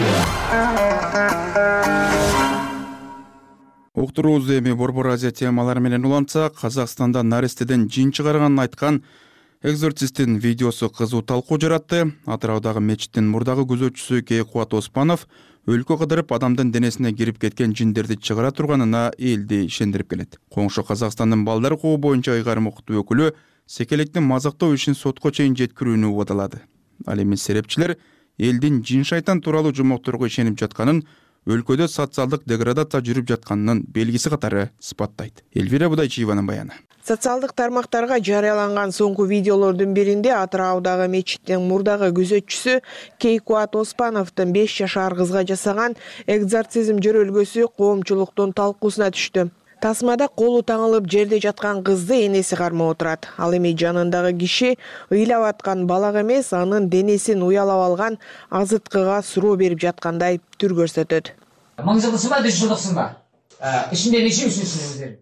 Уктуруубузду эми Борбор Азия темалары менен улантсак, Казакстанда наристеден жин чыгарганын айткан экзорцисттин видеосу кызуу талкуу жаратты. Атыраудагы мечиттин мурдагы күзөтчүсү Кейкубат Оспанов өлкө кыдырып адамдын денесине кирип кеткен жиндерди чыгара турганына элди ишендирип келет. Коңшу Казакстандын балдар укугу боюнча ыйгарым укуктуу өкүлү секелектин мазактоо ишин сотко чейин жеткирүүнү убадалады. Ал эми серепчилер элдин жин шайтан тууралуу жомокторго ишенип жатканын, өлкөдө социалдык деградация жүрүп жатканынын белгиси катары сыпаттайт. Элвира Будайчиеванын баяны. Социалдык тармактарга жарыяланган соңку видеолордун биринде Атыраудагы мечиттин мурдагы күзөтчүсү Кейкубат Оспановдун беш жашар кызга жасаган экзорцизм жөрөлгөсү коомчулуктун талкуусуна түштү. Тасмада колу таңылып жерде жаткан кызды энеси кармап отурат. Ал эми жанындагы киши ыйлап аткан балак эмес, анын денесин уялап алган азыткыга суроо берип жаткандай түр көрсөтөт. Миң жылдысыңбы, жүз жылдыксыңбы? Ичинде нече үчүнсүң?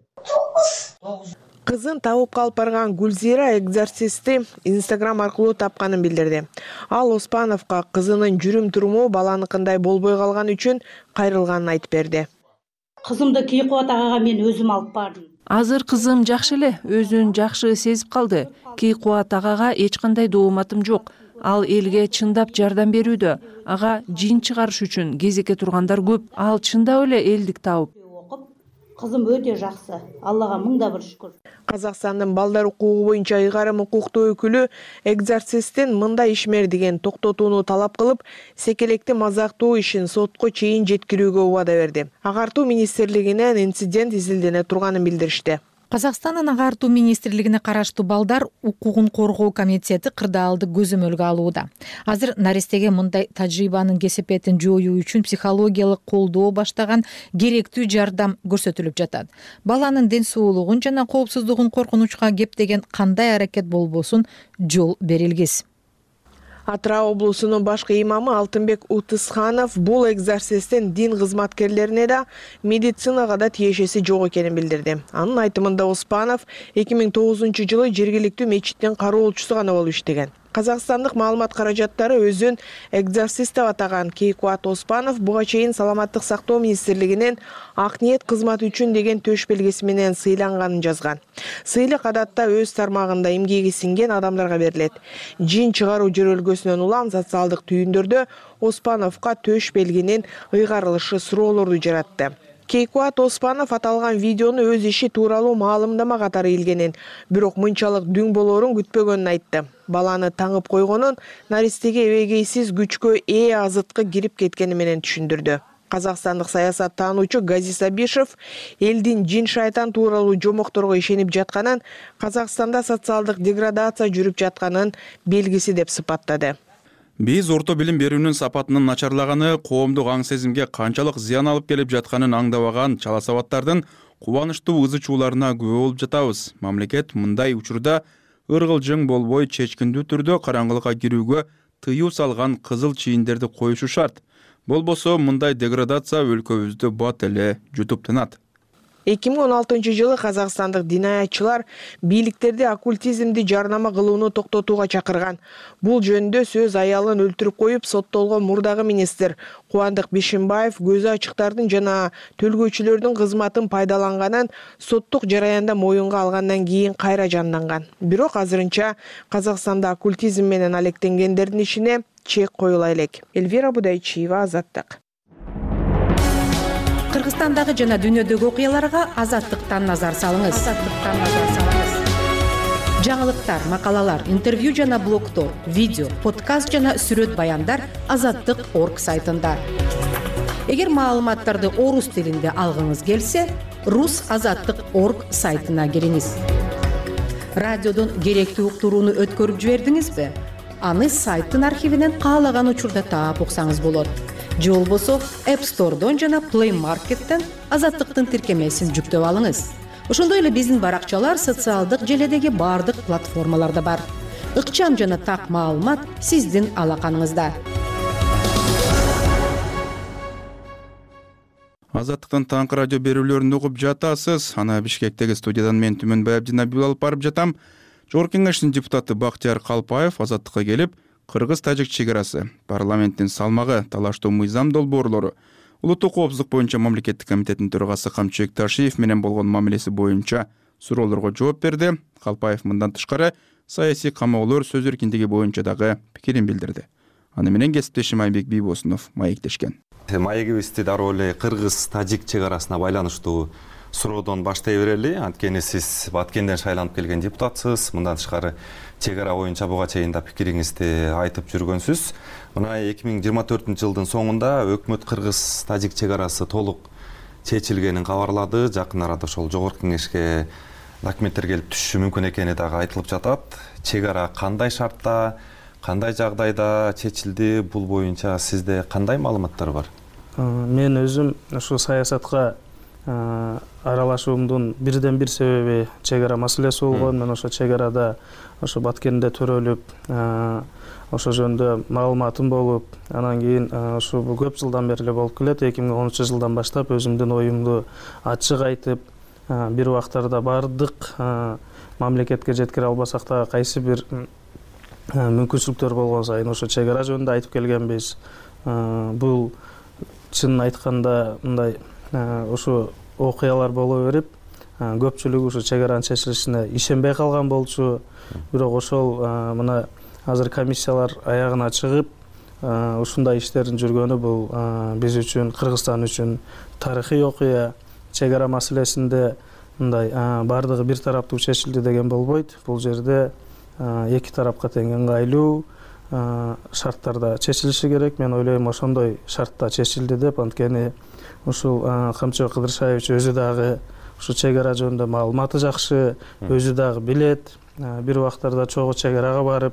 Кызын табып калып барган Гүлзира экзорцистти Инстаграм аркылуу тапканын билдирди. Ал Оспановго кызынын жүрүм туруму баланыкындай болбой калган үчүн кайрылганын айтып берди. Кызымды Кейкубат агага мен өзүм алып бардым. Азыр кызым жакшы эле, өзүн жакшы сезип калды. Кейкубат агага эч кандай дооматым жок. Ал элге чындап жардам берүүдө. Ага жин чыгарыш үчүн кезекке тургандар көп. Ал чындап эле элдик табып. Кызым өтө жакшы. Аллага мыңда бир шүкүр. Казакстандын балдар укугу боюнча ыйгарым укуктуу өкүлү экзорцисттин мындай ишмердигин токтотууну талап кылып, секелекти мазактоо ишин сотко чейин жеткирүүгө убада берди. Агартуу министрлигинен инцидент изилдене турганын билдиришти. Казакстандын агартуу министрлигине караштуу балдар укугун коргоо комитети кырдаалды көзөмөлгө алууда. Азыр наристеге мындай тажрыйбанын кесепетин жоюу үчүн психологиялык колдоо баштаган керектүү жардам көрсөтүлүп жатат. Баланын ден соолугун жана коопсуздугун коркунучка кептеген кандай аракет болбосун жол берилгис. Атырау облусунун башкы имамы Алтынбек Утысханов бул экзорцисттин дин кызматкерлерине да медицинага да тиешеси жок экенин билдирди. Анын айтымында Оспанов эки миң тогузунчу жылы жергиликтүү мечиттин кароолчусу гана болуп иштеген. Казакстандык маалымат каражаттары өзүн экзорцист деп атаган Кейкуат Оспанов буга чейин Саламаттык сактоо министрлигинин ак ниет кызматы үчүн деген төш белгиси менен сыйланганын жазган. Сыйлык адатта өз тармагында эмгеги сиңген адамдарга берилет. Жин чыгаруу жөрөлгөсүнөн улам социалдык түйүндөрдө Оспановго төш белгинин ыйгарылышы суроолорду жаратты. Кейкуат Оспанов аталган видеону өз иши тууралуу маалымдама катары илгенин, бирок мынчалык дүң болоорун күтпөгөнүн айтты. Баланы таңып койгонун наристеге эбегейсиз күчкө ээ азыткы кирип кеткени менен түшүндүрдү. Казакстандык саясат таануучу Газис Абишев элдин жин шайтан тууралуу жомокторго ишенип жатканын, Казакстанда социалдык деградация жүрүп жатканын белгиси деп сыпаттады. Биз орто билим берүүнүн сапатынын начарлаганы, коомдук аң сезимге канчалык зыян алып келип жатканын аңдабаган чала сабаттардын кубанычтуу ызы чууларына күбө болуп жатабыз. Мамлекет мындай учурда ыргылжың болбой чечкиндүү түрдө караңгылыкка кирүүгө тыюу салган кызыл чийиндерди коюшу шарт. Болбосо мындай деградация өлкөбүздү бат эле жутуп тынат. эки миң он алтынчы жылы казакстандык динаятчылар бийликтерди оккультизмди жарнама кылууну токтотууга чакырган. Бул жөнүндө сөз аялын өлтүрүп коюп соттолгон мурдагы министр Кубандык Бишимбаев көзү ачыктардын жана төлгөөчүлөрдүн кызматын пайдаланганын соттук жараянда моюнга алгандан кийин кайра жанданган. Бирок азырынча Казакстанда оккультизм менен алектенгендердин ишине чек коюла элек. Эльвира Будайчиева, Азаттык. Кыргызстандагы жана дүйнөдөгү окуяларга Азаттыктан назар салыңыз. Азаттыктан назар салыңыз. Жаңылыктар, макалалар, интервью жана блогтор, видео, подкаст жана сүрөт баяндар азаттык точка орг сайтында. Эгер маалыматтарды орус тилинде алгыңыз келсе, рус азаттык точка орг сайтына кириңиз. Радиодон керектүү уктурууну өткөрүп жибердиңизби? Аны сайттын архивинен каалаган учурда таап уксаңыз болот. Же болбосо App Store'дон жана Play Market'тен Азаттыктын тиркемесин жүктөп алыңыз. Ошондой эле биздин баракчалар социалдык желедеги бардык платформаларда бар. Ыкчам жана так маалымат сиздин алаканыңызда. Азаттыктын таңкы радио берүүлөрүн угуп жатасыз. Аны Бишкектеги студиядан мен Түмөнбай Абдинабиев алып барып жатам. Жогорку Кеңештин депутаты Бактияр Калпаев Азаттыкка келип, Кыргыз-Тажик чегарасы, парламенттин салмагы, талаштуу мыйзам долбоорлору, улуттук коопсуздук боюнча мамлекеттик комитеттин төрагасы Камчыбек Ташиев менен болгон мамилеси боюнча суроолорго жооп берди. Калпаев мындан тышкары саясий камоолор сөз эркиндиги боюнча дагы пикирин билдирди. Аны менен кесиптешим Айбек Бийбосунов маектешкен. Маегибизди дароо эле Кыргыз-Тажик чегарасына байланыштуу суроодон баштай берели. Анткени сиз Баткенден шайланып келген депутатсыз. Мындан тышкары чегара боюнча буга чейин да пикириңизди айтып жүргөнсүз. Мына эки миң жыйырма төртүнчү жылдын соңунда өкмөт Кыргыз-Тажик чегарасы толук чечилгенин кабарлады. Жакын арада ошол жогорку кеңешке документтер келип түшүшү мүмкүн экени дагы айтылып жатат. Чегара кандай шартта, кандай жагдайда чечилди? Бул боюнча сизде кандай маалыматтар бар? Мен өзүм ушу саясатка аралашуумдун бирден бир себеби чегара маселеси болгон. Мен ошо чегарада ошо Баткенде төрөлүп, ошо жөнүндө маалыматым болуп, анан кийин ошо көп жылдан бери эле болуп келет. эки миң онунчу жылдан баштап өзүмдүн оюмду ачык айтып, бир убактарда бардык мамлекетке жеткире албасак да кайсы бир мүмкүнчүлүктөр болгон сайын ошо чегара жөнүндө айтып келгенбиз. Бул чынын айтканда мындай ошо окуялар боло берип, көпчүлүк ошо чегаранын чечилишине ишенбей калган болчу. Бирок ошол мына азыр комиссиялар аягына чыгып, ушундай иштердин жүргөнү бул биз үчүн, Кыргызстан үчүн тарыхый окуя. Чегара маселесинде мындай бардыгы бир тараптуу чечилди деген болбойт. Бул жерде эки тарапка тең ыңгайлуу шарттарда чечилиши керек. Мен ойлойм ошондой шартта чечилди деп, анткени ушул Камчыбек Кыдыршаевич өзү дагы ушу чегара жөнүндө маалыматы жакшы, өзү дагы билет. Бир убактарда чогуу чегарага барып,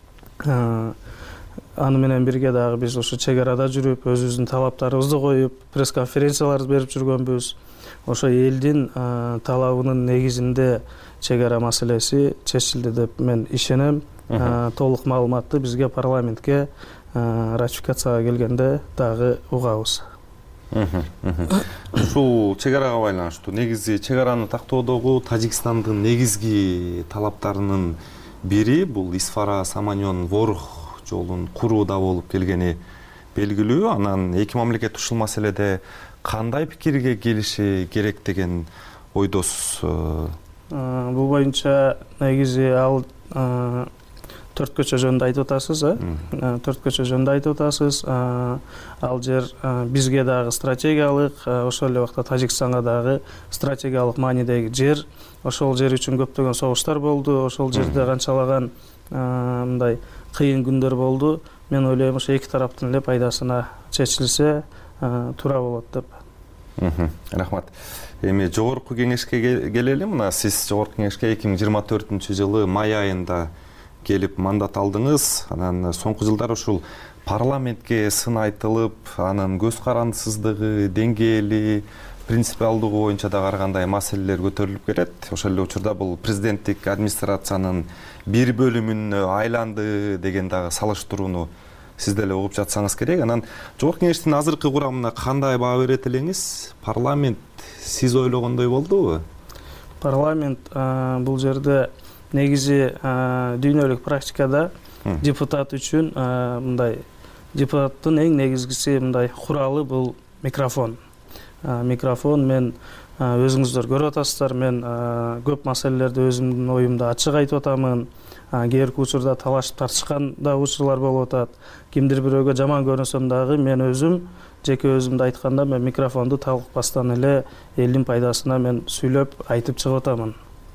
аны менен бирге дагы биз ушу чегарада жүрүп, өзүбүздүн талаптарыбызды коюп, пресс-конференциялар берип жүргөнбүз. Ошо элдин талабынын негизинде чегара маселеси чечилди деп мен ишенем. толук маалыматты бизге парламентке ратификацияга келгенде дагы угабыз. Ушул чек арага байланыштуу негизи чек араны тактоодогу Тажикстандын негизги талаптарынын бири бул Исфара Саманьон Ворох жолун курууда болуп келгени белгилүү. Анан эки мамлекет ушул маселеде кандай пикирге келиши керек деген ойдосуз? Бул боюнча негизи ал төрт көчө жөнүндө айтып атасыз, э? төрт көчө жөнүндө айтып атасыз. Ал жер бизге дагы стратегиялык, ошол эле убакта Тажикстанга дагы стратегиялык маанидеги жер. Ошол жер үчүн көптөгөн согуштар болду. Ошол жерде канчалаган мындай кыйын күндөр болду. Мен ойлойм, ошо эки тараптын эле пайдасына чечилсе туура болот деп. Рахмат. Эми жогорку кеңешке келели. Мына сиз жогорку кеңешке эки миң жыйырма төртүнчү жылы май айында келип мандат алдыңыз. Анан соңку жылдары ушул парламентке сын айтылып, анын көз карандысыздыгы, деңгээли, принципиалдыгы боюнча дагы ар кандай маселелер көтөрүлүп келет. Ошол эле учурда бул президенттик администрациянын бир бөлүмүнө айланды деген дагы салыштырууну сиз деле угуп жатсаңыз керек. Анан жогорку кеңештин азыркы курамына кандай баа берет элеңиз? Парламент сиз ойлогондой болдубу? Парламент бул жерде негизи дүйнөлүк практикада депутат үчүн мындай депутаттын эң негизгиси мындай куралы бул микрофон. Микрофон мен өзүңүздөр көрүп атасыздар, мен көп маселелерди өзүмдүн оюмду ачык айтып атамын. Кээ бир учурда талашып тартышкан да учурлар болуп атат. Кимдир бирөөгө жаман көрүнсөм дагы мен өзүм жеке өзүмдү айтканда мен микрофонду талкпастан эле элдин пайдасына мен сүйлөп айтып чыгып атамын.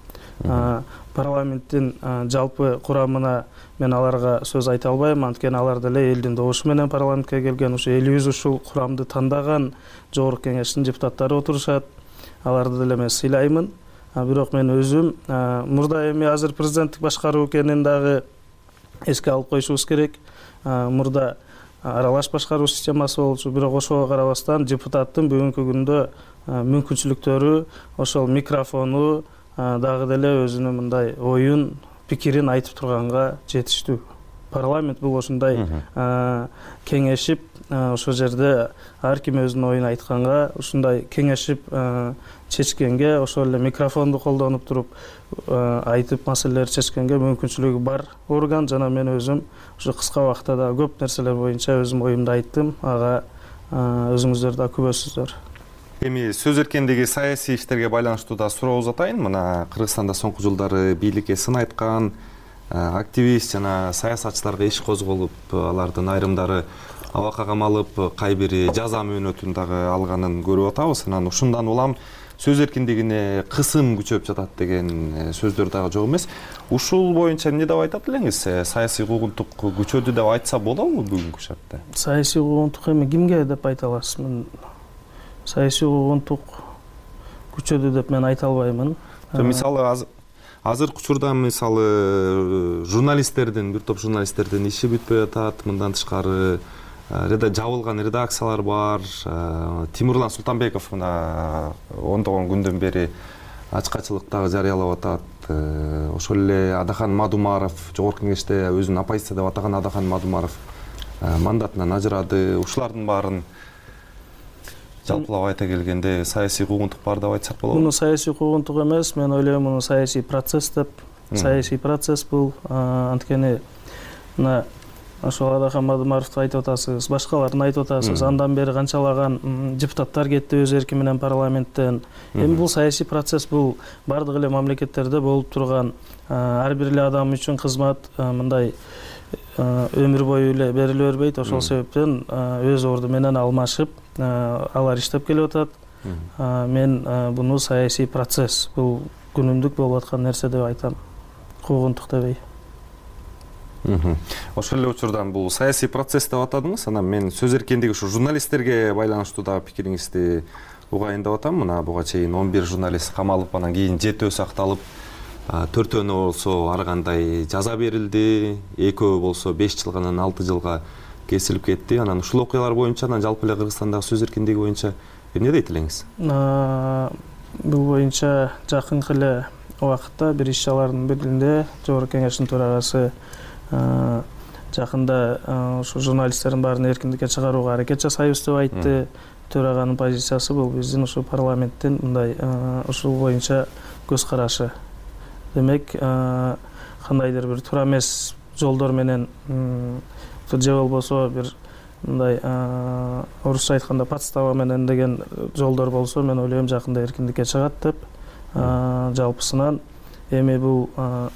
Парламенттин жалпы курамына мен аларга сөз айта албайм, анткени алар деле элдин добушу менен парламентке келген, ушу элибиз ушул курамды тандаган жогорку кеңештин депутаттары отурушат. Аларды деле мен сыйлаймын. Бирок мен өзүм мурда эми азыр президенттик башкаруу экенин дагы эске алып коюшубуз керек. Мурда аралаш башкаруу системасы болчу, бирок ошого карабастан депутаттын бүгүнкү күндө мүмкүнчүлүктөрү ошол микрофону дагы деле өзүнүн мындай оюн, пикирин айтып турганга жетиштүү. Парламент бул ошондой кеңешип, ошол жерде ар ким өзүнүн оюн айтканга, ушундай кеңешип чечкенге, ошол эле микрофонду колдонуп туруп айтып маселелерди чечкенге мүмкүнчүлүгү бар орган. Жана мен өзүм ушу кыска убакытта да көп нерселер боюнча өзүм оюмду айттым. Ага өзүңүздөр да күбөсүздөр. Эми сөз эркиндиги саясий иштерге байланыштуу да суроо узатайын. Мына Кыргызстанда соңку жылдары бийликке сын айткан активист жана саясатчыларга иш козголуп, алардын айрымдары абакка камалып, кайбири жаза мөөнөтүн дагы алганын көрүп атабыз. Анан ушундан улам сөз эркиндигине кысым күчөп жатат деген сөздөр дагы жок эмес. Ушул боюнча эмне деп айтат элеңиз? Саясий куугунтук күчөдү деп айтса болобу бүгүнкү шартта? Саясий куугунтук эми кимге деп айта аласыз? Мен саясий куугунтук күчөдү деп мен айта албаймын. Мисалы азыркы учурда мисалы журналисттердин, бир топ журналисттердин иши бүтпөй атат. Мындан тышкары жабылган редакциялар бар. Тимурлан Султанбеков мына ондогон күндөн бери ачкачылык дагы жарыялап атат. Ошол эле Адахан Мадумаров, жогорку кеңеште өзүн оппозиция деп атаган Адахан Мадумаров мандатынан ажырады. Ушулардын баарын жалпылап айта келгенде саясий куугунтук бар деп айтсак болобу? Муну саясий куугунтук эмес, мен ойлойм муну саясий процесс деп. Саясий процесс бул, анткени мына ошол Адахан Мадумаровду айтып атасыз, башкаларын айтып атасыз. Андан бери канчалаган депутаттар кетти өз эрки менен парламенттен. Эми бул саясий процесс, бул бардык эле мамлекеттерде болуп турган, ар бир эле адам үчүн кызмат мындай өмүр бою эле бериле бербейт. Ошол себептен өз орду менен алмашып алар иштеп келип атат. Мен буну саясий процесс, бул күнүмдүк болуп аткан нерсе деп айтам. Куугунтук дебей. Ошол эле учурдан бул саясий процесс деп атадыңыз. Анан мен сөз эркиндиги ушу журналисттерге байланыштуу дагы пикириңизди угайындап атам. Мына буга чейин он бир журналист камалып, анан кийин жетөө сакталып, төртөөнө болсо ар кандай жаза берилди, экөө болсо беш жылга, анан алты жылга кесилип кетти. Анан ушул окуялар боюнча, анан жалпы эле Кыргызстандагы сөз эркиндиги боюнча эмне дейт элеңиз? Бул боюнча жакынкы эле убакытта бир иш чаралардын биринде жогорку кеңештин төрагасы жакында ушу журналисттердин баарын эркиндикке чыгарууга аракет жасайбыз деп айтты. Төраганын позициясы бул биздин ушу парламенттин мындай ушул боюнча көз карашы. Демек, кандайдыр бир туура эмес жолдор менен же болбосо бир мындай орусча айтканда подстава менен деген жолдор болсо, мен ойлойм жакында эркиндикке чыгат деп. Жалпысынан эми бул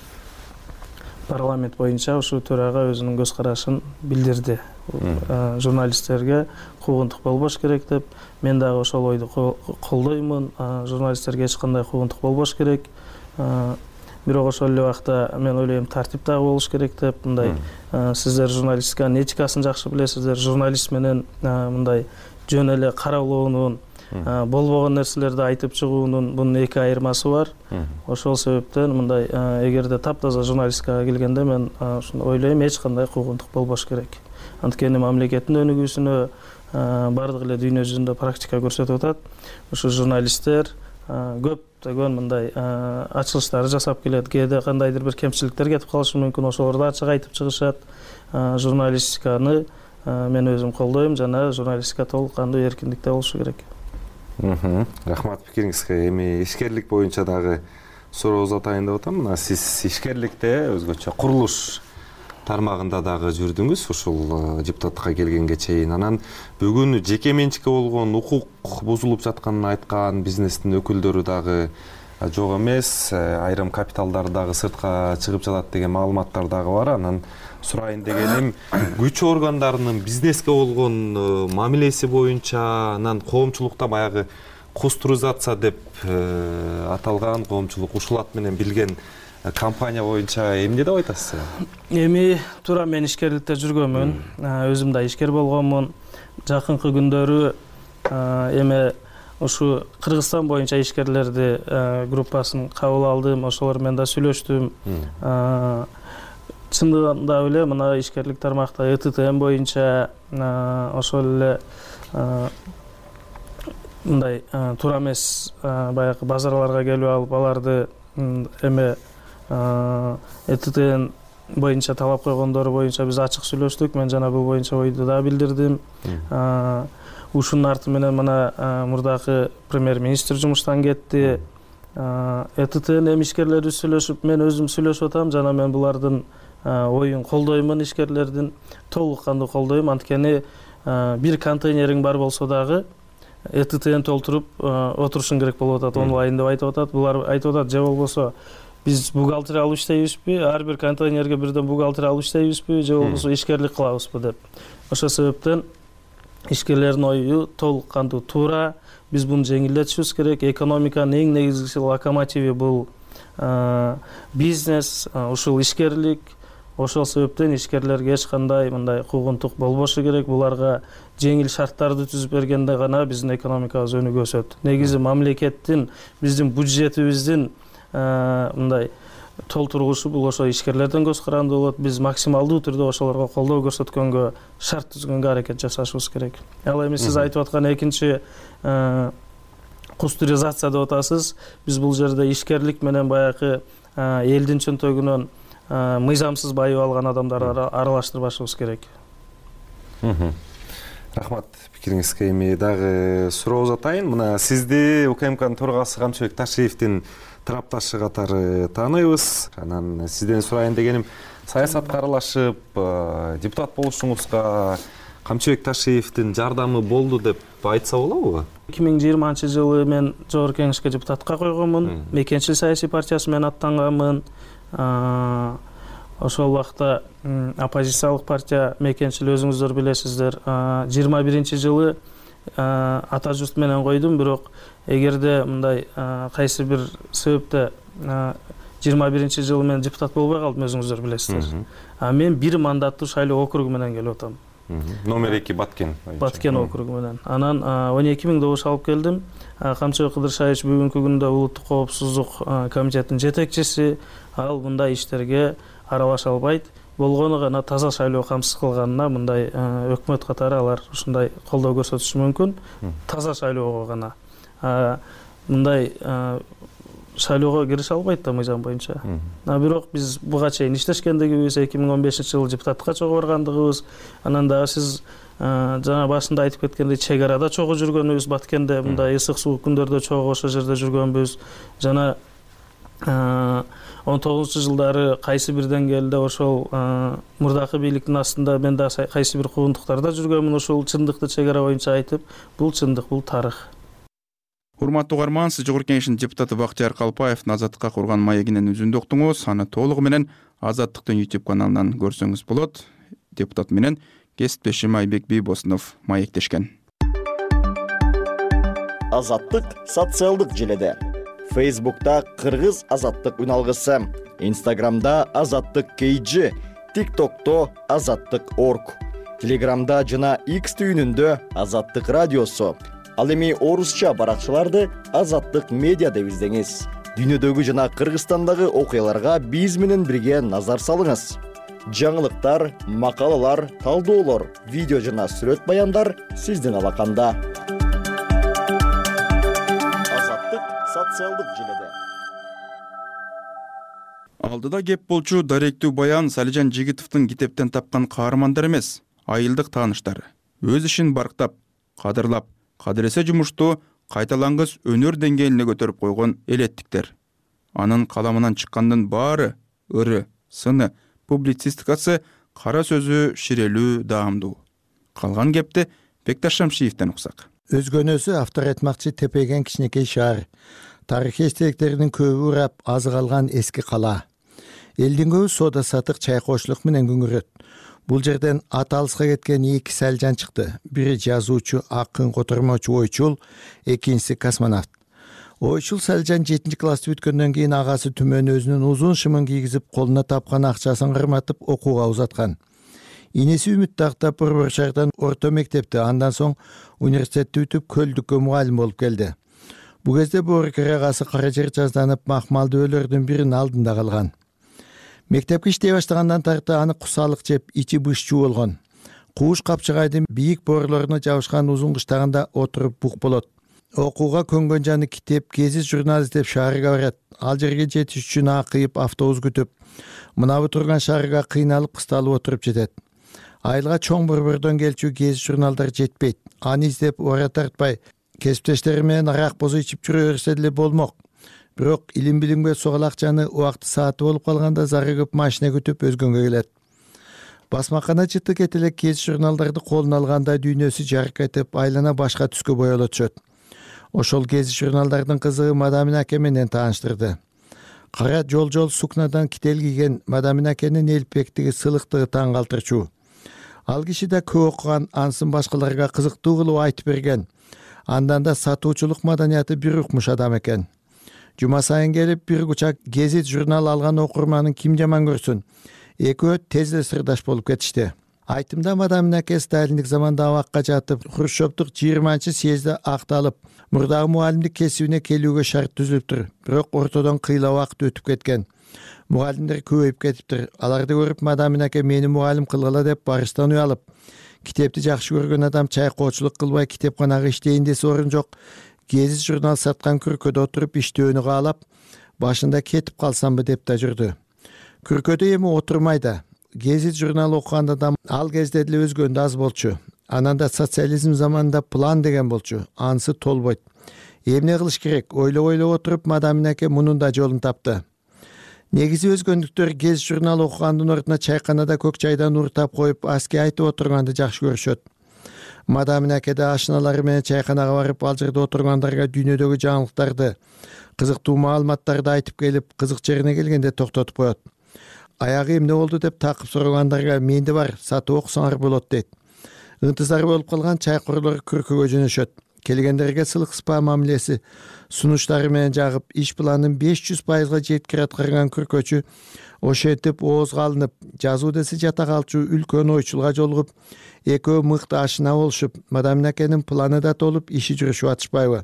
парламент боюнча ушу төрага өзүнүн көз карашын билдирди. Журналисттерге куугунтук болбош керек деп. Мен дагы ошол ойду колдоймун. Журналисттерге эч кандай куугунтук болбош керек. Бирок ошол эле убакта мен ойлойм тартип дагы болуш керек деп. Мындай сиздер журналистиканын этикасын жакшы билесиздер. Журналист менен мындай жөн эле каралоонун, болбогон нерселерди айтып чыгуунун бунун эки айырмасы бар. Ошол себептен мындай эгерде таптаза журналистикага келгенде мен ойлойм эч кандай куугунтук болбош керек. Анткени мамлекеттин өнүгүүсүнө бардык эле дүйнө жүзүндө практика көрсөтүп атат. Ушу журналисттер көптөгөн мындай ачылыштарды жасап келет. Кээде кандайдыр бир кемчиликтер кетип калышы мүмкүн, ошолорду ачык айтып чыгышат. Журналистиканы мен өзүм колдойм жана журналистика толук кандуу эркиндикте болушу керек. Рахмат пикириңизге. Эми ишкерлик боюнча дагы суроо узатайын деп атам. Мына сиз ишкерликте өзгөчө курулуш тармагында дагы жүрдүңүз ушул депутаттыкка келгенге чейин. Анан бүгүн жеке менчикке болгон укук бузулуп жатканын айткан бизнестин өкүлдөрү дагы жок эмес, айрым капиталдар дагы сыртка чыгып жатат деген маалыматтар дагы бар. Анан сурайын дегеним, күч органдарынын бизнеске болгон мамилеси боюнча, анан коомчулукта баягы кустуризация деп аталган коомчулук ушул ат менен билген компания боюнча эмне деп айтасыз? Эми туура мен ишкерликте жүргөнмүн, өзүм да ишкер болгонмун. Жакынкы күндөрү эми ушу Кыргызстан боюнча ишкерлерди группасын кабыл алдым, ошолор менен да сүйлөштүм. Чындыгында эле мына ишкерлик тармакта э тэ тэ эм боюнча ошол эле мындай туура эмес баягы базарларга келип алып, аларды эме э тэ тэ эм боюнча талап койгондору боюнча биз ачык сүйлөштүк. Мен жана бул боюнча ойду да билдирдим. Ушунун арты менен мына мурдакы премьер-министр жумуштан кетти. э тэ тэ эм ишкерлери сүйлөшүп, мен өзүм сүйлөшүп атам жана мен булардын оюн колдоймун, ишкерлердин толук кандуу колдойм. Анткени бир контейнериң бар болсо дагы э тэ тэ эм толтуруп отурушуң керек болуп атат, онлайн деп айтып атат. Булар айтып атат, же болбосо биз бухгалтер алып иштейбизби, ар бир контейнерге бирден бухгалтер алып иштейбизби, же болбосо ишкерлик кылабызбы деп. Ошол себептен ишкерлердин ою толук кандуу туура. Биз буну жеңилдетишибиз керек. Экономиканын эң негизги локомотиви бул бизнес, ушул ишкерлик. Ошол себептен ишкерлерге эч кандай мындай куугунтук болбошу керек. Буларга жеңил шарттарды түзүп бергенде гана биздин экономикабыз өнүгүп өсөт. Негизи мамлекеттин, биздин бюджетибиздин мындай толтургучу бул ошо ишкерлерден көз каранды болот. Биз максималдуу түрдө ошолорго колдоо көрсөткөнгө, шарт түзгөнгө аракет жасашыбыз керек. Ал эми сиз айтып аткан экинчи кустуризация деп атасыз. Биз бул жерде ишкерлик менен баягы элдин чөнтөгүнөн мыйзамсыз байып алган адамдарды аралаштырбашыбыз керек. Рахмат пикириңизге. Эми дагы суроо узатайын. Мына сизди У К М Кнын төрагасы Камчыбек Ташиевдин тарапташы катары тааныйбыз. Анан сизден сурайын дегеним, саясатка аралашып, депутат болушуңузга Камчыбек Ташиевдин жардамы болду деп айтса болобу? эки миң жыйырманчы жылы мен жогорку кеңешке депутатка койгонмун. Мекенчил саясий партиясы менен аттанганмын. Ошол убакта оппозициялык партия Мекенчил өзүңүздөр билесиздер. жыйырма биринчи жылы ата журт менен койдум, бирок эгерде мындай кайсы бир себепте жыйырма биринчи жылы мен депутат болбой калдым, өзүңүздөр билесиздер. А мен бир мандаттуу шайлоо округу менен келип атам. Номер эки Баткен. Баткен округу менен. Анан он эки миң добуш алып келдим. Камчыбек Кыдыршаевич бүгүнкү күндө улуттук коопсуздук комитетинин жетекчиси. Ал мындай иштерге аралаша албайт. Болгону гана таза шайлоо камсыз кылганына мындай өкмөт катары алар ушундай колдоо көрсөтүшү мүмкүн. Таза шайлоого гана. Мындай шайлоого кирише албайт да мыйзам боюнча. А бирок биз буга чейин иштешкендигибиз, эки миң он бешинчи жылы депутатка чогуу баргандыгыбыз, анан дагы сиз жана башында айтып кеткендей чек арада чогуу жүргөнүбүз, Баткенде мындай ысык суук күндөрдө чогуу ошол жерде жүргөнбүз. Жана он тогузунчу жылдары кайсы бир деңгээлде ошол мурдакы бийликтин астында мен да кайсы бир куугунтуктарда жүргөнмүн. Ушул чындыкты чек ара боюнча айтып, бул чындык, бул тарых. Урматтуу угарман, сиз Жогорку Кеңештин депутаты Бактияр Калпаевдин Азаттыкка курган маегинен үзүндү уктуңуз. Аны толугу менен Азаттыктын YouTube каналынан көрсөңүз болот. Депутат менен кесиптешим Айбек Бийбосунов маектешкен. Азаттык социалдык желеде. Facebook'ta Кыргыз Азаттык үналгысы, Instagram'da Азаттык кей джи, TikTok'ta Азаттык точка орг, Telegram'da жана X түйүнүндө Азаттык радиосу. Ал эми орусча баракчаларды Азаттык медиа деп издеңиз. Дүйнөдөгү жана Кыргызстандагы окуяларга биз менен бирге назар салыңыз. Жаңылыктар, макалалар, талдоолор, видео жана сүрөт баяндар сиздин алаканда. Азаттык социалдык желеде. Алдыда кеп болчу даректүү баян Салижан Жигитовдун китептен тапкан каармандар эмес, айылдык тааныштары. Өз ишин барктап, кадырлап, кадыресе жумушту кайталангыс өнөр деңгээлине көтөрүп койгон элеттиктер. Анын каламынан чыккандын баары ыры, сыны, публицистикасы, кара сөзү ширелүү, даамдуу. Калган кепти Бекташ Шамшиевден уксак. Өзгөнөсү автор айтмакчы тепеген кичинекей шаар. Тарыхый эстеликтердин көбү урап азы калган эски кала. Элдин көбү соода сатык, чайкоочулук менен күңүрөт. Бул жерден ат алыска кеткен эки салжан чыкты. Бири жазуучу, акын, котормочу, ойчул, экинчиси космонавт. Ойчул Салжан жетинчи класты бүткөндөн кийин агасы түмөн өзүнүн узун шымын кийгизип, колуна тапкан акчасын кырматып окууга узаткан. Инеси Үмүт тактап Борбор шаардан орто мектепти, андан соң университетти бүтүп Көлдүккө мугалим болуп келди. Бул кезде Борбор агасы кара жер жазданып махмалдуулөрдүн биринин алдында калган. Мектепке иштей баштагандан тарты аны кусалык жеп, ичи бышчуу болгон. Кууш капчыгайдын бийик боорлоруна жабышкан узун кыштагында отуруп бук болот. Окууга көнгөн жаны китеп, гезит журнал издеп шаарга барат. Ал жерге жетиш үчүн акыйып автобус күтүп, мынабы турган шаарга кыйналып кысталып отуруп жетет. Айылга чоң Борбордон келчү гезит журналдар жетпейт. Аны издеп ора тартпай, кесиптештери менен арак бозу ичип жүрө берсе деле болмок. Бирок илим билимге согал акчаны убакты сааты болуп калганда зары көп машина күтүп өзгөнгө келет. Басмакана чыты кетелек гезит журналдарды колуна алганда дүйнөсү жаркайтып, айлана башка түскө боелот түшөт. Ошол гезит журналдардын кызыгы Мадамин аке менен тааныштырды. Кара жол-жол сукнадан кител кийген Мадамин акенин элпектиги, сылыктыгы таң калтырчу. Ал киши да көп окуган, ансын башкаларга кызыктуу кылып айтып берген. Андан да сатуучулук маданияты бир укмуш адам экен. Жума сайын келип бир кучак гезит журнал алган окурманын ким жаман көрсүн. Экөө тез эле сырдаш болуп кетишти. Айтымда Мадамин аке сталиндик заманда абакка жатып, Хрущевдук жыйырманчы съезде акталып, мурдагы мугалимдик кесибине келүүгө шарт түзүлүптүр. Бирок ортодон кыйла убакыт өтүп кеткен. Мугалимдер көбөйүп кетиптир. Аларды көрүп Мадамин аке мени мугалим кылгыла деп барыштан уялып, китепти жакшы көргөн адам чайкоочулук кылбай китепканага иштейин десе орун жок. Гезит журнал саткан күркөдө отуруп иштөөнү каалап, башында кетип калсамбы деп да жүрдү. Күркөдө эми отурмайда. Гезит журнал окуганда да ал кезде деле өзгөндө аз болчу. Анан да социализм заманында план деген болчу. Ансы толбойт. Эмне кылыш керек? Ойлоп-ойлоп отуруп Мадамин аке мунун да жолун тапты. Негизи өзгөндүктөр гезит журнал окугандын ордуна чайканада көк чайдан уртап коюп, аски айтып отурганды жакшы көрүшөт. Мадамин аке да ашыналары менен чайканага барып, ал жерде отургандарга дүйнөдөгү жаңылыктарды, кызыктуу маалыматтарды айтып келип, кызык жерине келгенде токтотуп коет. Аягы эмне болду деп такып сурагандарга менде бар, сатып окусаңар болот дейт. Ынтызар болуп калган чайкорлор күркөгө жөнөшөт. Келгендерге сылык сыпа мамилеси, сунуштары менен жагып, иш планын беш жүз пайызга жеткире аткарган күркөчү ошентип оозго алынып, жазуу десе жата калчу үлкөн ойчулга жолугуп, экөө мыкты ашына болушуп, Мадамин акенин планы да толуп, иши жүрүшүп атышпайбы?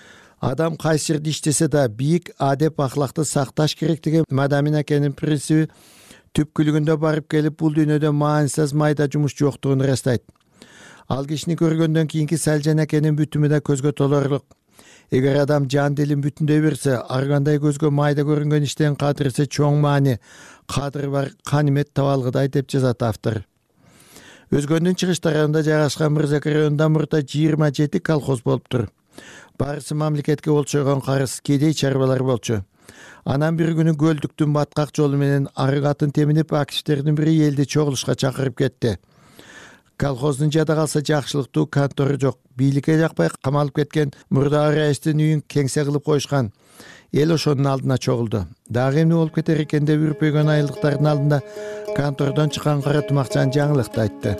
Адам кайсы жерде иштесе да бийик адеп ахлакты сакташ керектиги Мадамин акенин принциби түпкүлүгүндө барып келип, бул дүйнөдө маанисиз майда жумуш жоктугун ырастайт. Ал кишини көргөндөн кийинки Салжан акенин бүтүмү да көзгө толорлук. эгер адам жан дилин бүтүндөй берсе, ар кандай көзгө майда көрүнгөн иштен кадырсе чоң маани, кадыры бар канимет таба алгыдай деп жазат автор. Өзгөндүн чыгыш тарабында жайгашкан Мырзакер районунда мурда жыйырма жети колхоз болуптур. Барысы мамлекетке болчойгон карыз, кедей чарбалар болчу. Анан бир күнү Көлдүктүн баткак жолу менен арык атын теминип, активдердин бири элди чогулушка чакырып кетти. Колхоздун жада калса жакшылыктуу контору жок. Бийликке жакпай камалып кеткен мурдагы райыстын үйүн кеңсе кылып коюшкан. Эл ошонун алдына чогулду. Дагы эмне болуп кетер экен деп үрпөйгөн айылдыктардын алдында контордон чыккан Кара Тумакчан жаңылыкты айтты.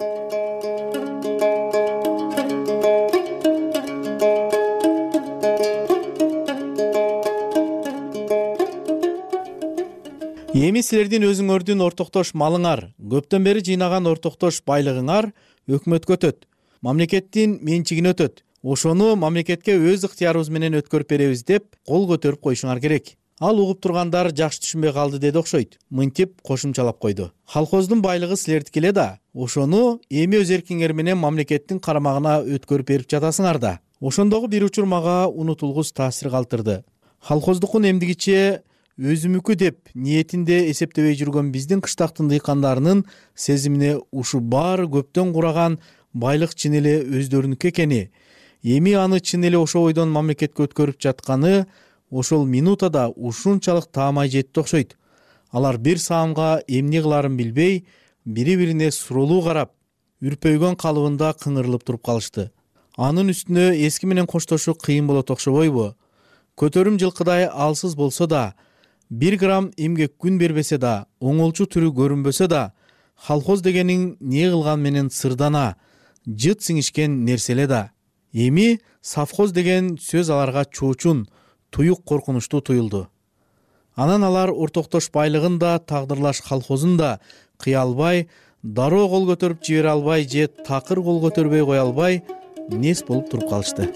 Эми силердин өзүңөрдүн ортоктош малыңар, көптөн бери жыйнаган ортоктош байлыгыңар өкмөткө өтөт, мамлекеттин менчигине өтөт. Ошону мамлекетке өз ыктыярыбыз менен өткөрүп беребиз деп кол көтөрүп коюшуңар керек. Ал угуп тургандар жакшы түшүнбөй калды деди окшойт. Мынтип кошумчалап койду. Колхоздун байлыгы силердики эле да. Ошону эми өз эркиңер менен мамлекеттин карамагына өткөрүп берип жатасыңар да. Ошондогу бир учур мага унутулгус таасир калтырды. Колхоздукун эмдигиче өзүмүкү деп ниетинде эсептебей жүргөн биздин кыштактын дыйкандарынын сезимине ушу баары көптөн кураган байлык чын эле өздөрүнүкү экени, эми аны чын эле ошол бойдон мамлекетке өткөрүп жатканы ошол минутада ушунчалык таамай жетти окшойт. Алар бир саамга эмне кыларын билбей, бири-бирине суроолуу карап, үрпөйгөн калыбында кыңырылып туруп калышты. Анын үстүнө эски менен коштошуу кыйын болот окшобойбу? Көтөрүм жылкыдай алсыз болсо да, бир грамм эмгек күн бербесе да, оңолчу түрү көрүнбөсө да, колхоз дегениң не кылган менен сырдана, жыт сиңишкен нерселе да. Эми совхоз деген сөз аларга чоочун, туюк коркунучтуу туюлду. Анан алар ортоктош байлыгын да, тагдырлаш колхозун да кыя албай, дароо кол көтөрүп жибере албай же такыр кол көтөрбөй кое албай, нес болуп туруп калышты.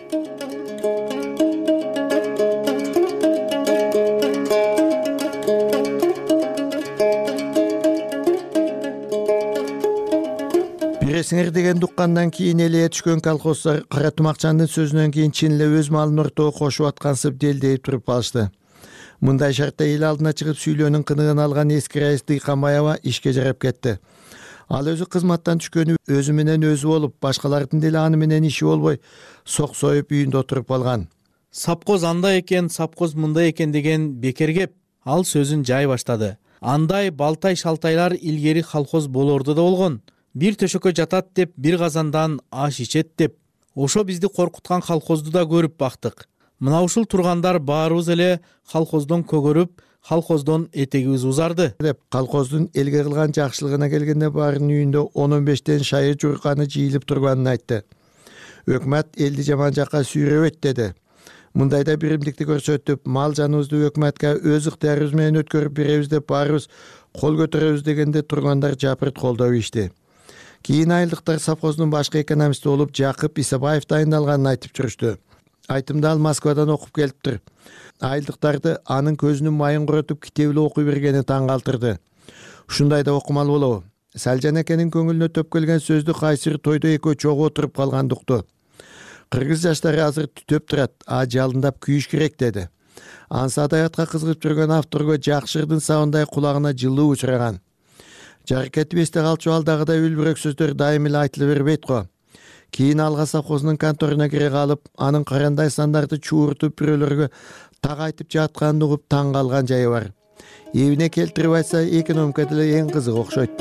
Бересиңер деген дуккандан кийин эле түшкөн колхоздар Кара Тумакчандын сөзүнөн кийин чын эле өз малын ортого кошуп аткансып делдейип туруп калышты. Мындай шартта эл алдына чыгып сүйлөөнүн кыныгын алган эски райыс Дыйканбаева ишке жарап кетти. Ал өзү кызматтан түшкөнү өзү менен өзү болуп, башкалардын деле аны менен иши болбой, соксоюп үйүндө отуруп калган. Сапкоз андай экен, сапкоз мындай экен деген бекер кеп, ал сөзүн жай баштады. Андай балтай шалтайлар илгери колхоз болорду да болгон. Бир төшөккө жатат деп, бир казандан аш ичет деп. Ошо бизди коркуткан колхозду да көрүп бактык. Мына ушул тургандар баарыбыз эле колхоздон көгөрүп, колхоздон этегибиз узарды деп, колхоздун элге кылган жакшылыгына келгенде баарынын үйүндө он он бештен шайы журканы жыйылып турганын айтты. Өкмөт элди жаман жакка сүйрөбөйт деди. Мындайда биримдикти көрсөтүп, мал жаныбызды өкмөткө өз ыктыярыбыз менен өткөрүп беребиз деп баарыбыз кол көтөрөбүз дегенде тургандар жапырт колдоп ишти. Кийин айылдыктар совхоздун башкы экономисти болуп Жакып Исабаев дайындалганын айтып жүрүштү. Айтымды ал Москвадан окуп келиптир. Айылдыктарды анын көзүнүн майын куротуп китеби окуй бергени таң калтырды. Ушундай да окумал болобу? Салжан экенин көңүлүнө төп келген сөздү кайсыр тойдо экөө чогуу отуруп калганды укту. Кыргыз жаштары азыр түтөп турат, а жалындап күйүш керек деди. Анса адаятка кызыгып жүргөн авторго жакшырдын сабындай кулагына жылуу учураган. Жаркетип эсте калчу алдагыдай үлбүрөк сөздөр дайым эле айтыла бербейт го. Кийин алга совхоздун конторуна кире калып, анын карандай сандарды чууртуп бирөөлөргө так айтып жатканын угуп таң калган жайы бар. Эбине келтирип айтса, экономика деле эң кызык окшойт.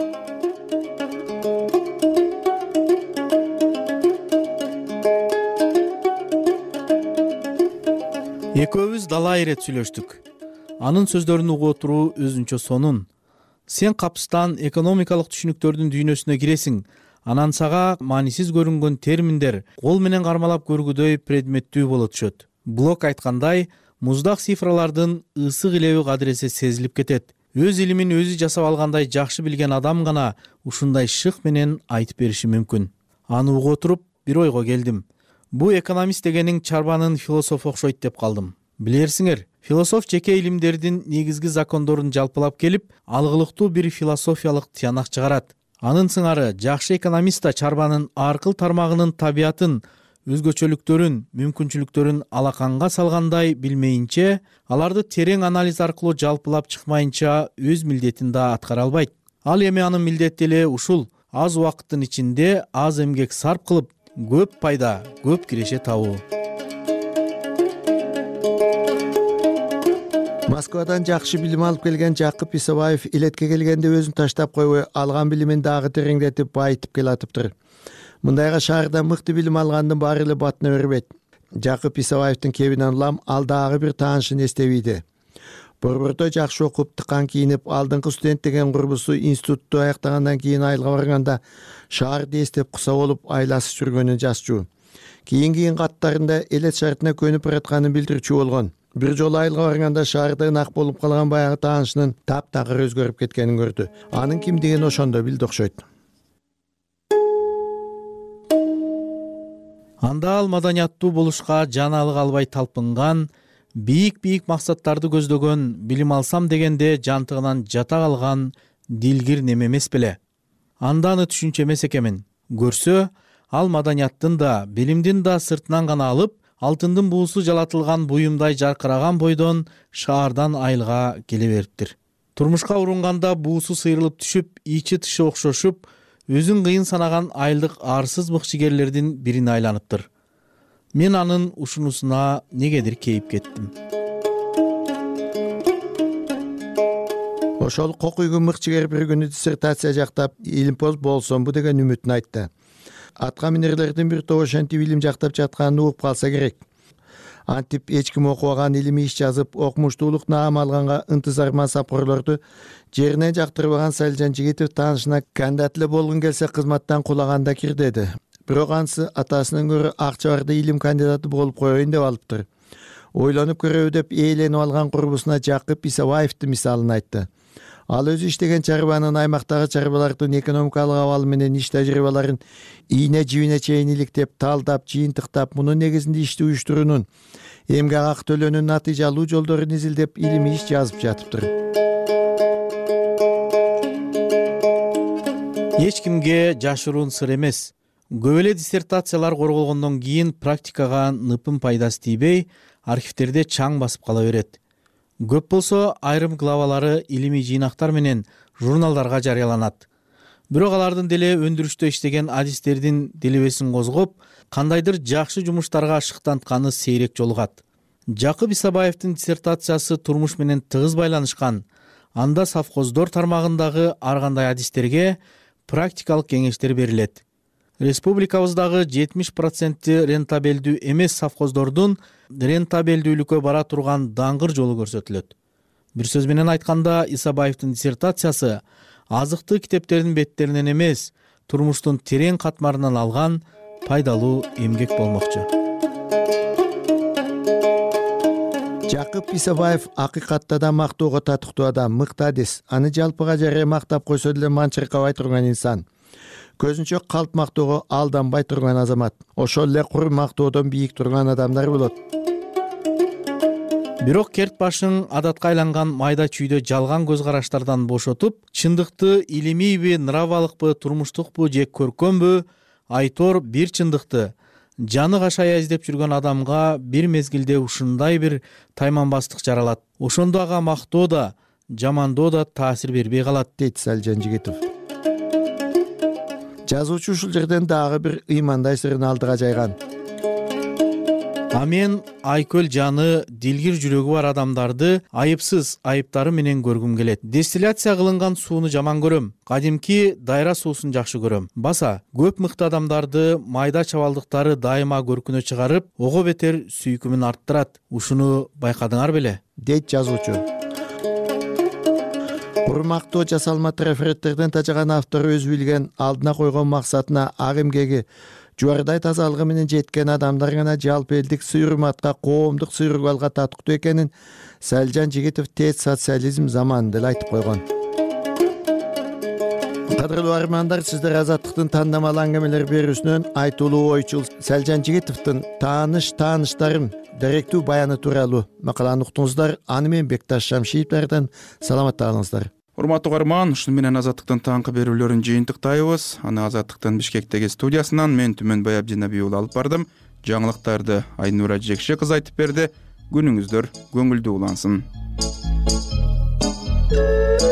Экөөбүз дала ирет сүйлөштүк. Анын сөздөрүн угуп отуруу өзүнчө сонун. Сен капыстан экономикалык түшүнүктөрдүн дүйнөсүнө киресиң, анан сага маанисиз көрүнгөн терминдер кол менен кармалап көргүдөй предметтүү боло түшөт. Блок айткандай, муздак цифралардын ысык илеби кадыресе сезилип кетет. Өз илимин өзү жасап алгандай жакшы билген адам гана ушундай шык менен айтып бериши мүмкүн. Аны угуп отуруп бир ойго келдим. Бу экономист дегениң чарбанын философу окшойт деп калдым. Билерсиңер, философ жеке илимдердин негизги закондорун жалпылап келип, алгылыктуу бир философиялык тыянак чыгарат. Анын сыңары жакшы экономист да чарбанын аркыл тармагынын табиятын өзгөчөлүктөрүн, мүмкүнчүлүктөрүн алаканга салгандай билмейинче, аларды терең анализ аркылуу жалпылап чыкмайынча өз милдетин да аткара албайт. Ал эми анын милдети эле ушул аз убакыттын ичинде аз эмгек сарп кылып, көп пайда, көп киреше табуу. Москвадан жакшы билим алып келген Жакып Исабаев элетке келгенде өзүн таштап койбой, алган билимин дагы тереңдетип, байытып келатыптыр. Мындайга шаарда мыкты билим алгандын баары эле батына бербейт. Жакып Исабаевдин кебинен улам ал дагы бир таанышын эстебейди. Борбордо жакшы окуп, тыкан кийинип, алдыңкы студент деген курбусу институтту аяктагандан кийин айылга барганда шаарды эстеп куса болуп айласыз жүргөнүн жазчу. Кийин-кийин каттарында элет шартына көнүп баратканын билдирчү болгон. Бир жолу айылга барганда шаарда ынак болуп калган баягы таанышынын таптакыр өзгөрүп кеткенин көрдү. Анын кимдигин ошондо билди окшойт. Анда ал маданияттуу болушка жаналык албай талпынган, бийик-бийик максаттарды көздөгөн, билим алсам дегенде жантыгынан жата калган дилгир неме эмес беле. Анда аны түшүнчү эмес экенмин. Көрсө, ал маданияттын да, билимдин да сыртынан гана алып, алтындын буусу жалатылган буюмдай жаркыраган бойдон шаардан айылга келе бериптир. Турмушка урунганда буусу сыйрылып түшүп, ичи тышы окшошуп, өзүн кыйын санаган айылдык арсыз мыкчыгерлердин бирине айланыптыр. Мен анын ушунусуна негедир кейип кеттим. Ошол кокуйгу мыкчыгер бир күнү диссертация жактап, илимпоз болсомбу деген үмүтүн айтты. Атка минерлердин бир тобу ошентип илим жактап жатканын угуп калса керек. Антип эч ким окубаган илимий иш жазып, окумуштуулук наам алганга ынтызарман сапкорлорду жерине жактырбаган Салжан Жигитов таанышына кандидат эле болгун келсе кызматтан кулаганда кир деди. Бирок анысы атасынын көрө акча барда илим кандидаты болуп коеюн деп алыптыр. Ойлонуп көрөбү деп ээленип алган курбусуна Жакып Исабаевдин мисалын айтты. Ал өзү иштеген чарбанын аймактагы чарбалардын экономикалык абалы менен иш тажрыйбаларын ийне жибине чейин иликтеп, талдап, жыйынтыктап, мунун негизинде ишти уюштуруунун, эмгек акы төлөөнүн натыйжалуу жолдорун изилдеп, илимий иш жазып жатыптыр. Эч кимге жашыруун сыр эмес. Көп эле диссертациялар корголгондон кийин практикага ныпын пайдасы тийбей, архивтерде чаң басып кала берет. Көп болсо айрым главалары илимий жыйнактар менен журналдарга жарыяланат. Бирок алардын деле өндүрүштө иштеген адистердин делебесин козгоп, кандайдыр жакшы жумуштарга шыктантканы сейрек жолугат. Жакып Исабаевдин диссертациясы турмуш менен тыгыз байланышкан. Анда совхоздор тармагындагы ар кандай адистерге практикалык кеңештер берилет. Республикабыздагы жетимиш проценти рентабелдүү эмес совхоздордун рентабелдүүлүккө бара турган даңгыр жолу көрсөтүлөт. Бир сөз менен айтканда, Исабаевдин диссертациясы азыктык китептердин беттеринен эмес, турмуштун терең катмарынан алган пайдалуу эмгек болмокчу. Жакып Исабаев акыйкатта да мактоого татыктуу адам, мыкты адис. Аны жалпыга жарыя мактап койсо деле манчыркабай турган инсан. Көзүнчө калп мактоого алданбай турган азамат. Ошол эле кур мактоодон бийик турган адамдар болот. Бирок керт башың адатка айланган майда чүйдө жалган көз караштардан бошотуп, чындыкты илимийби, нравалыкпы, турмуштукпу же көркөмбү, айтор бир чындыкты жаны кашая издеп жүргөн адамга бир мезгилде ушундай бир тайманбастык жаралат. Ошондо ага мактоо да, жамандоо да таасир бербей калат, дейт Салжан Жигитов. Жазуучу ушул жерден дагы бир ыймандай сырын алдыга жайган. А мен айкөл жаны, дилгир жүрөгү бар адамдарды айыпсыз айыптары менен көргүм келет. Дистилляция кылынган сууну жаман көрөм. Кадимки дайра суусун жакшы көрөм. Баса, көп мыкты адамдарды майда чабалдыктары дайыма көркүнө чыгарып, ого бетер сүйкүмүн арттырат. Ушуну байкадыңар беле? Дейт жазуучу. Урмактоо жасалма трафареттерден тажаган автор өз билген, алдына койгон максатына ак эмгеги жуардай тазалыгы менен жеткен адамдар гана жалпы элдик сый-урматка, коомдук сый-ургалга татыктуу экенин Салжан Жигитов тез социализм заманында эле айтып койгон. Кадырлуу армандар, сиздер Азаттыктын тандамал аңгемелер берүүсүнөн айтуулуу ойчул Салжан Жигитовдун тааныш тааныштарым деректүү баяны тууралуу макаланы уктуңуздар. Аны мен Бекташ Шамшиевдерден саламатта калыңыздар. Урматтуу угарман, ушуну менен Азаттыктын таңкы берүүлөрүн жыйынтыктайбыз. Аны Азаттыктын Бишкектеги студиясынан мен Түмөнбай Абдинабий уулу алып бардым. жаңылыктарды Айнура Жекше кызы айтып берди. Күнүңүздөр көңүлдүү улансын.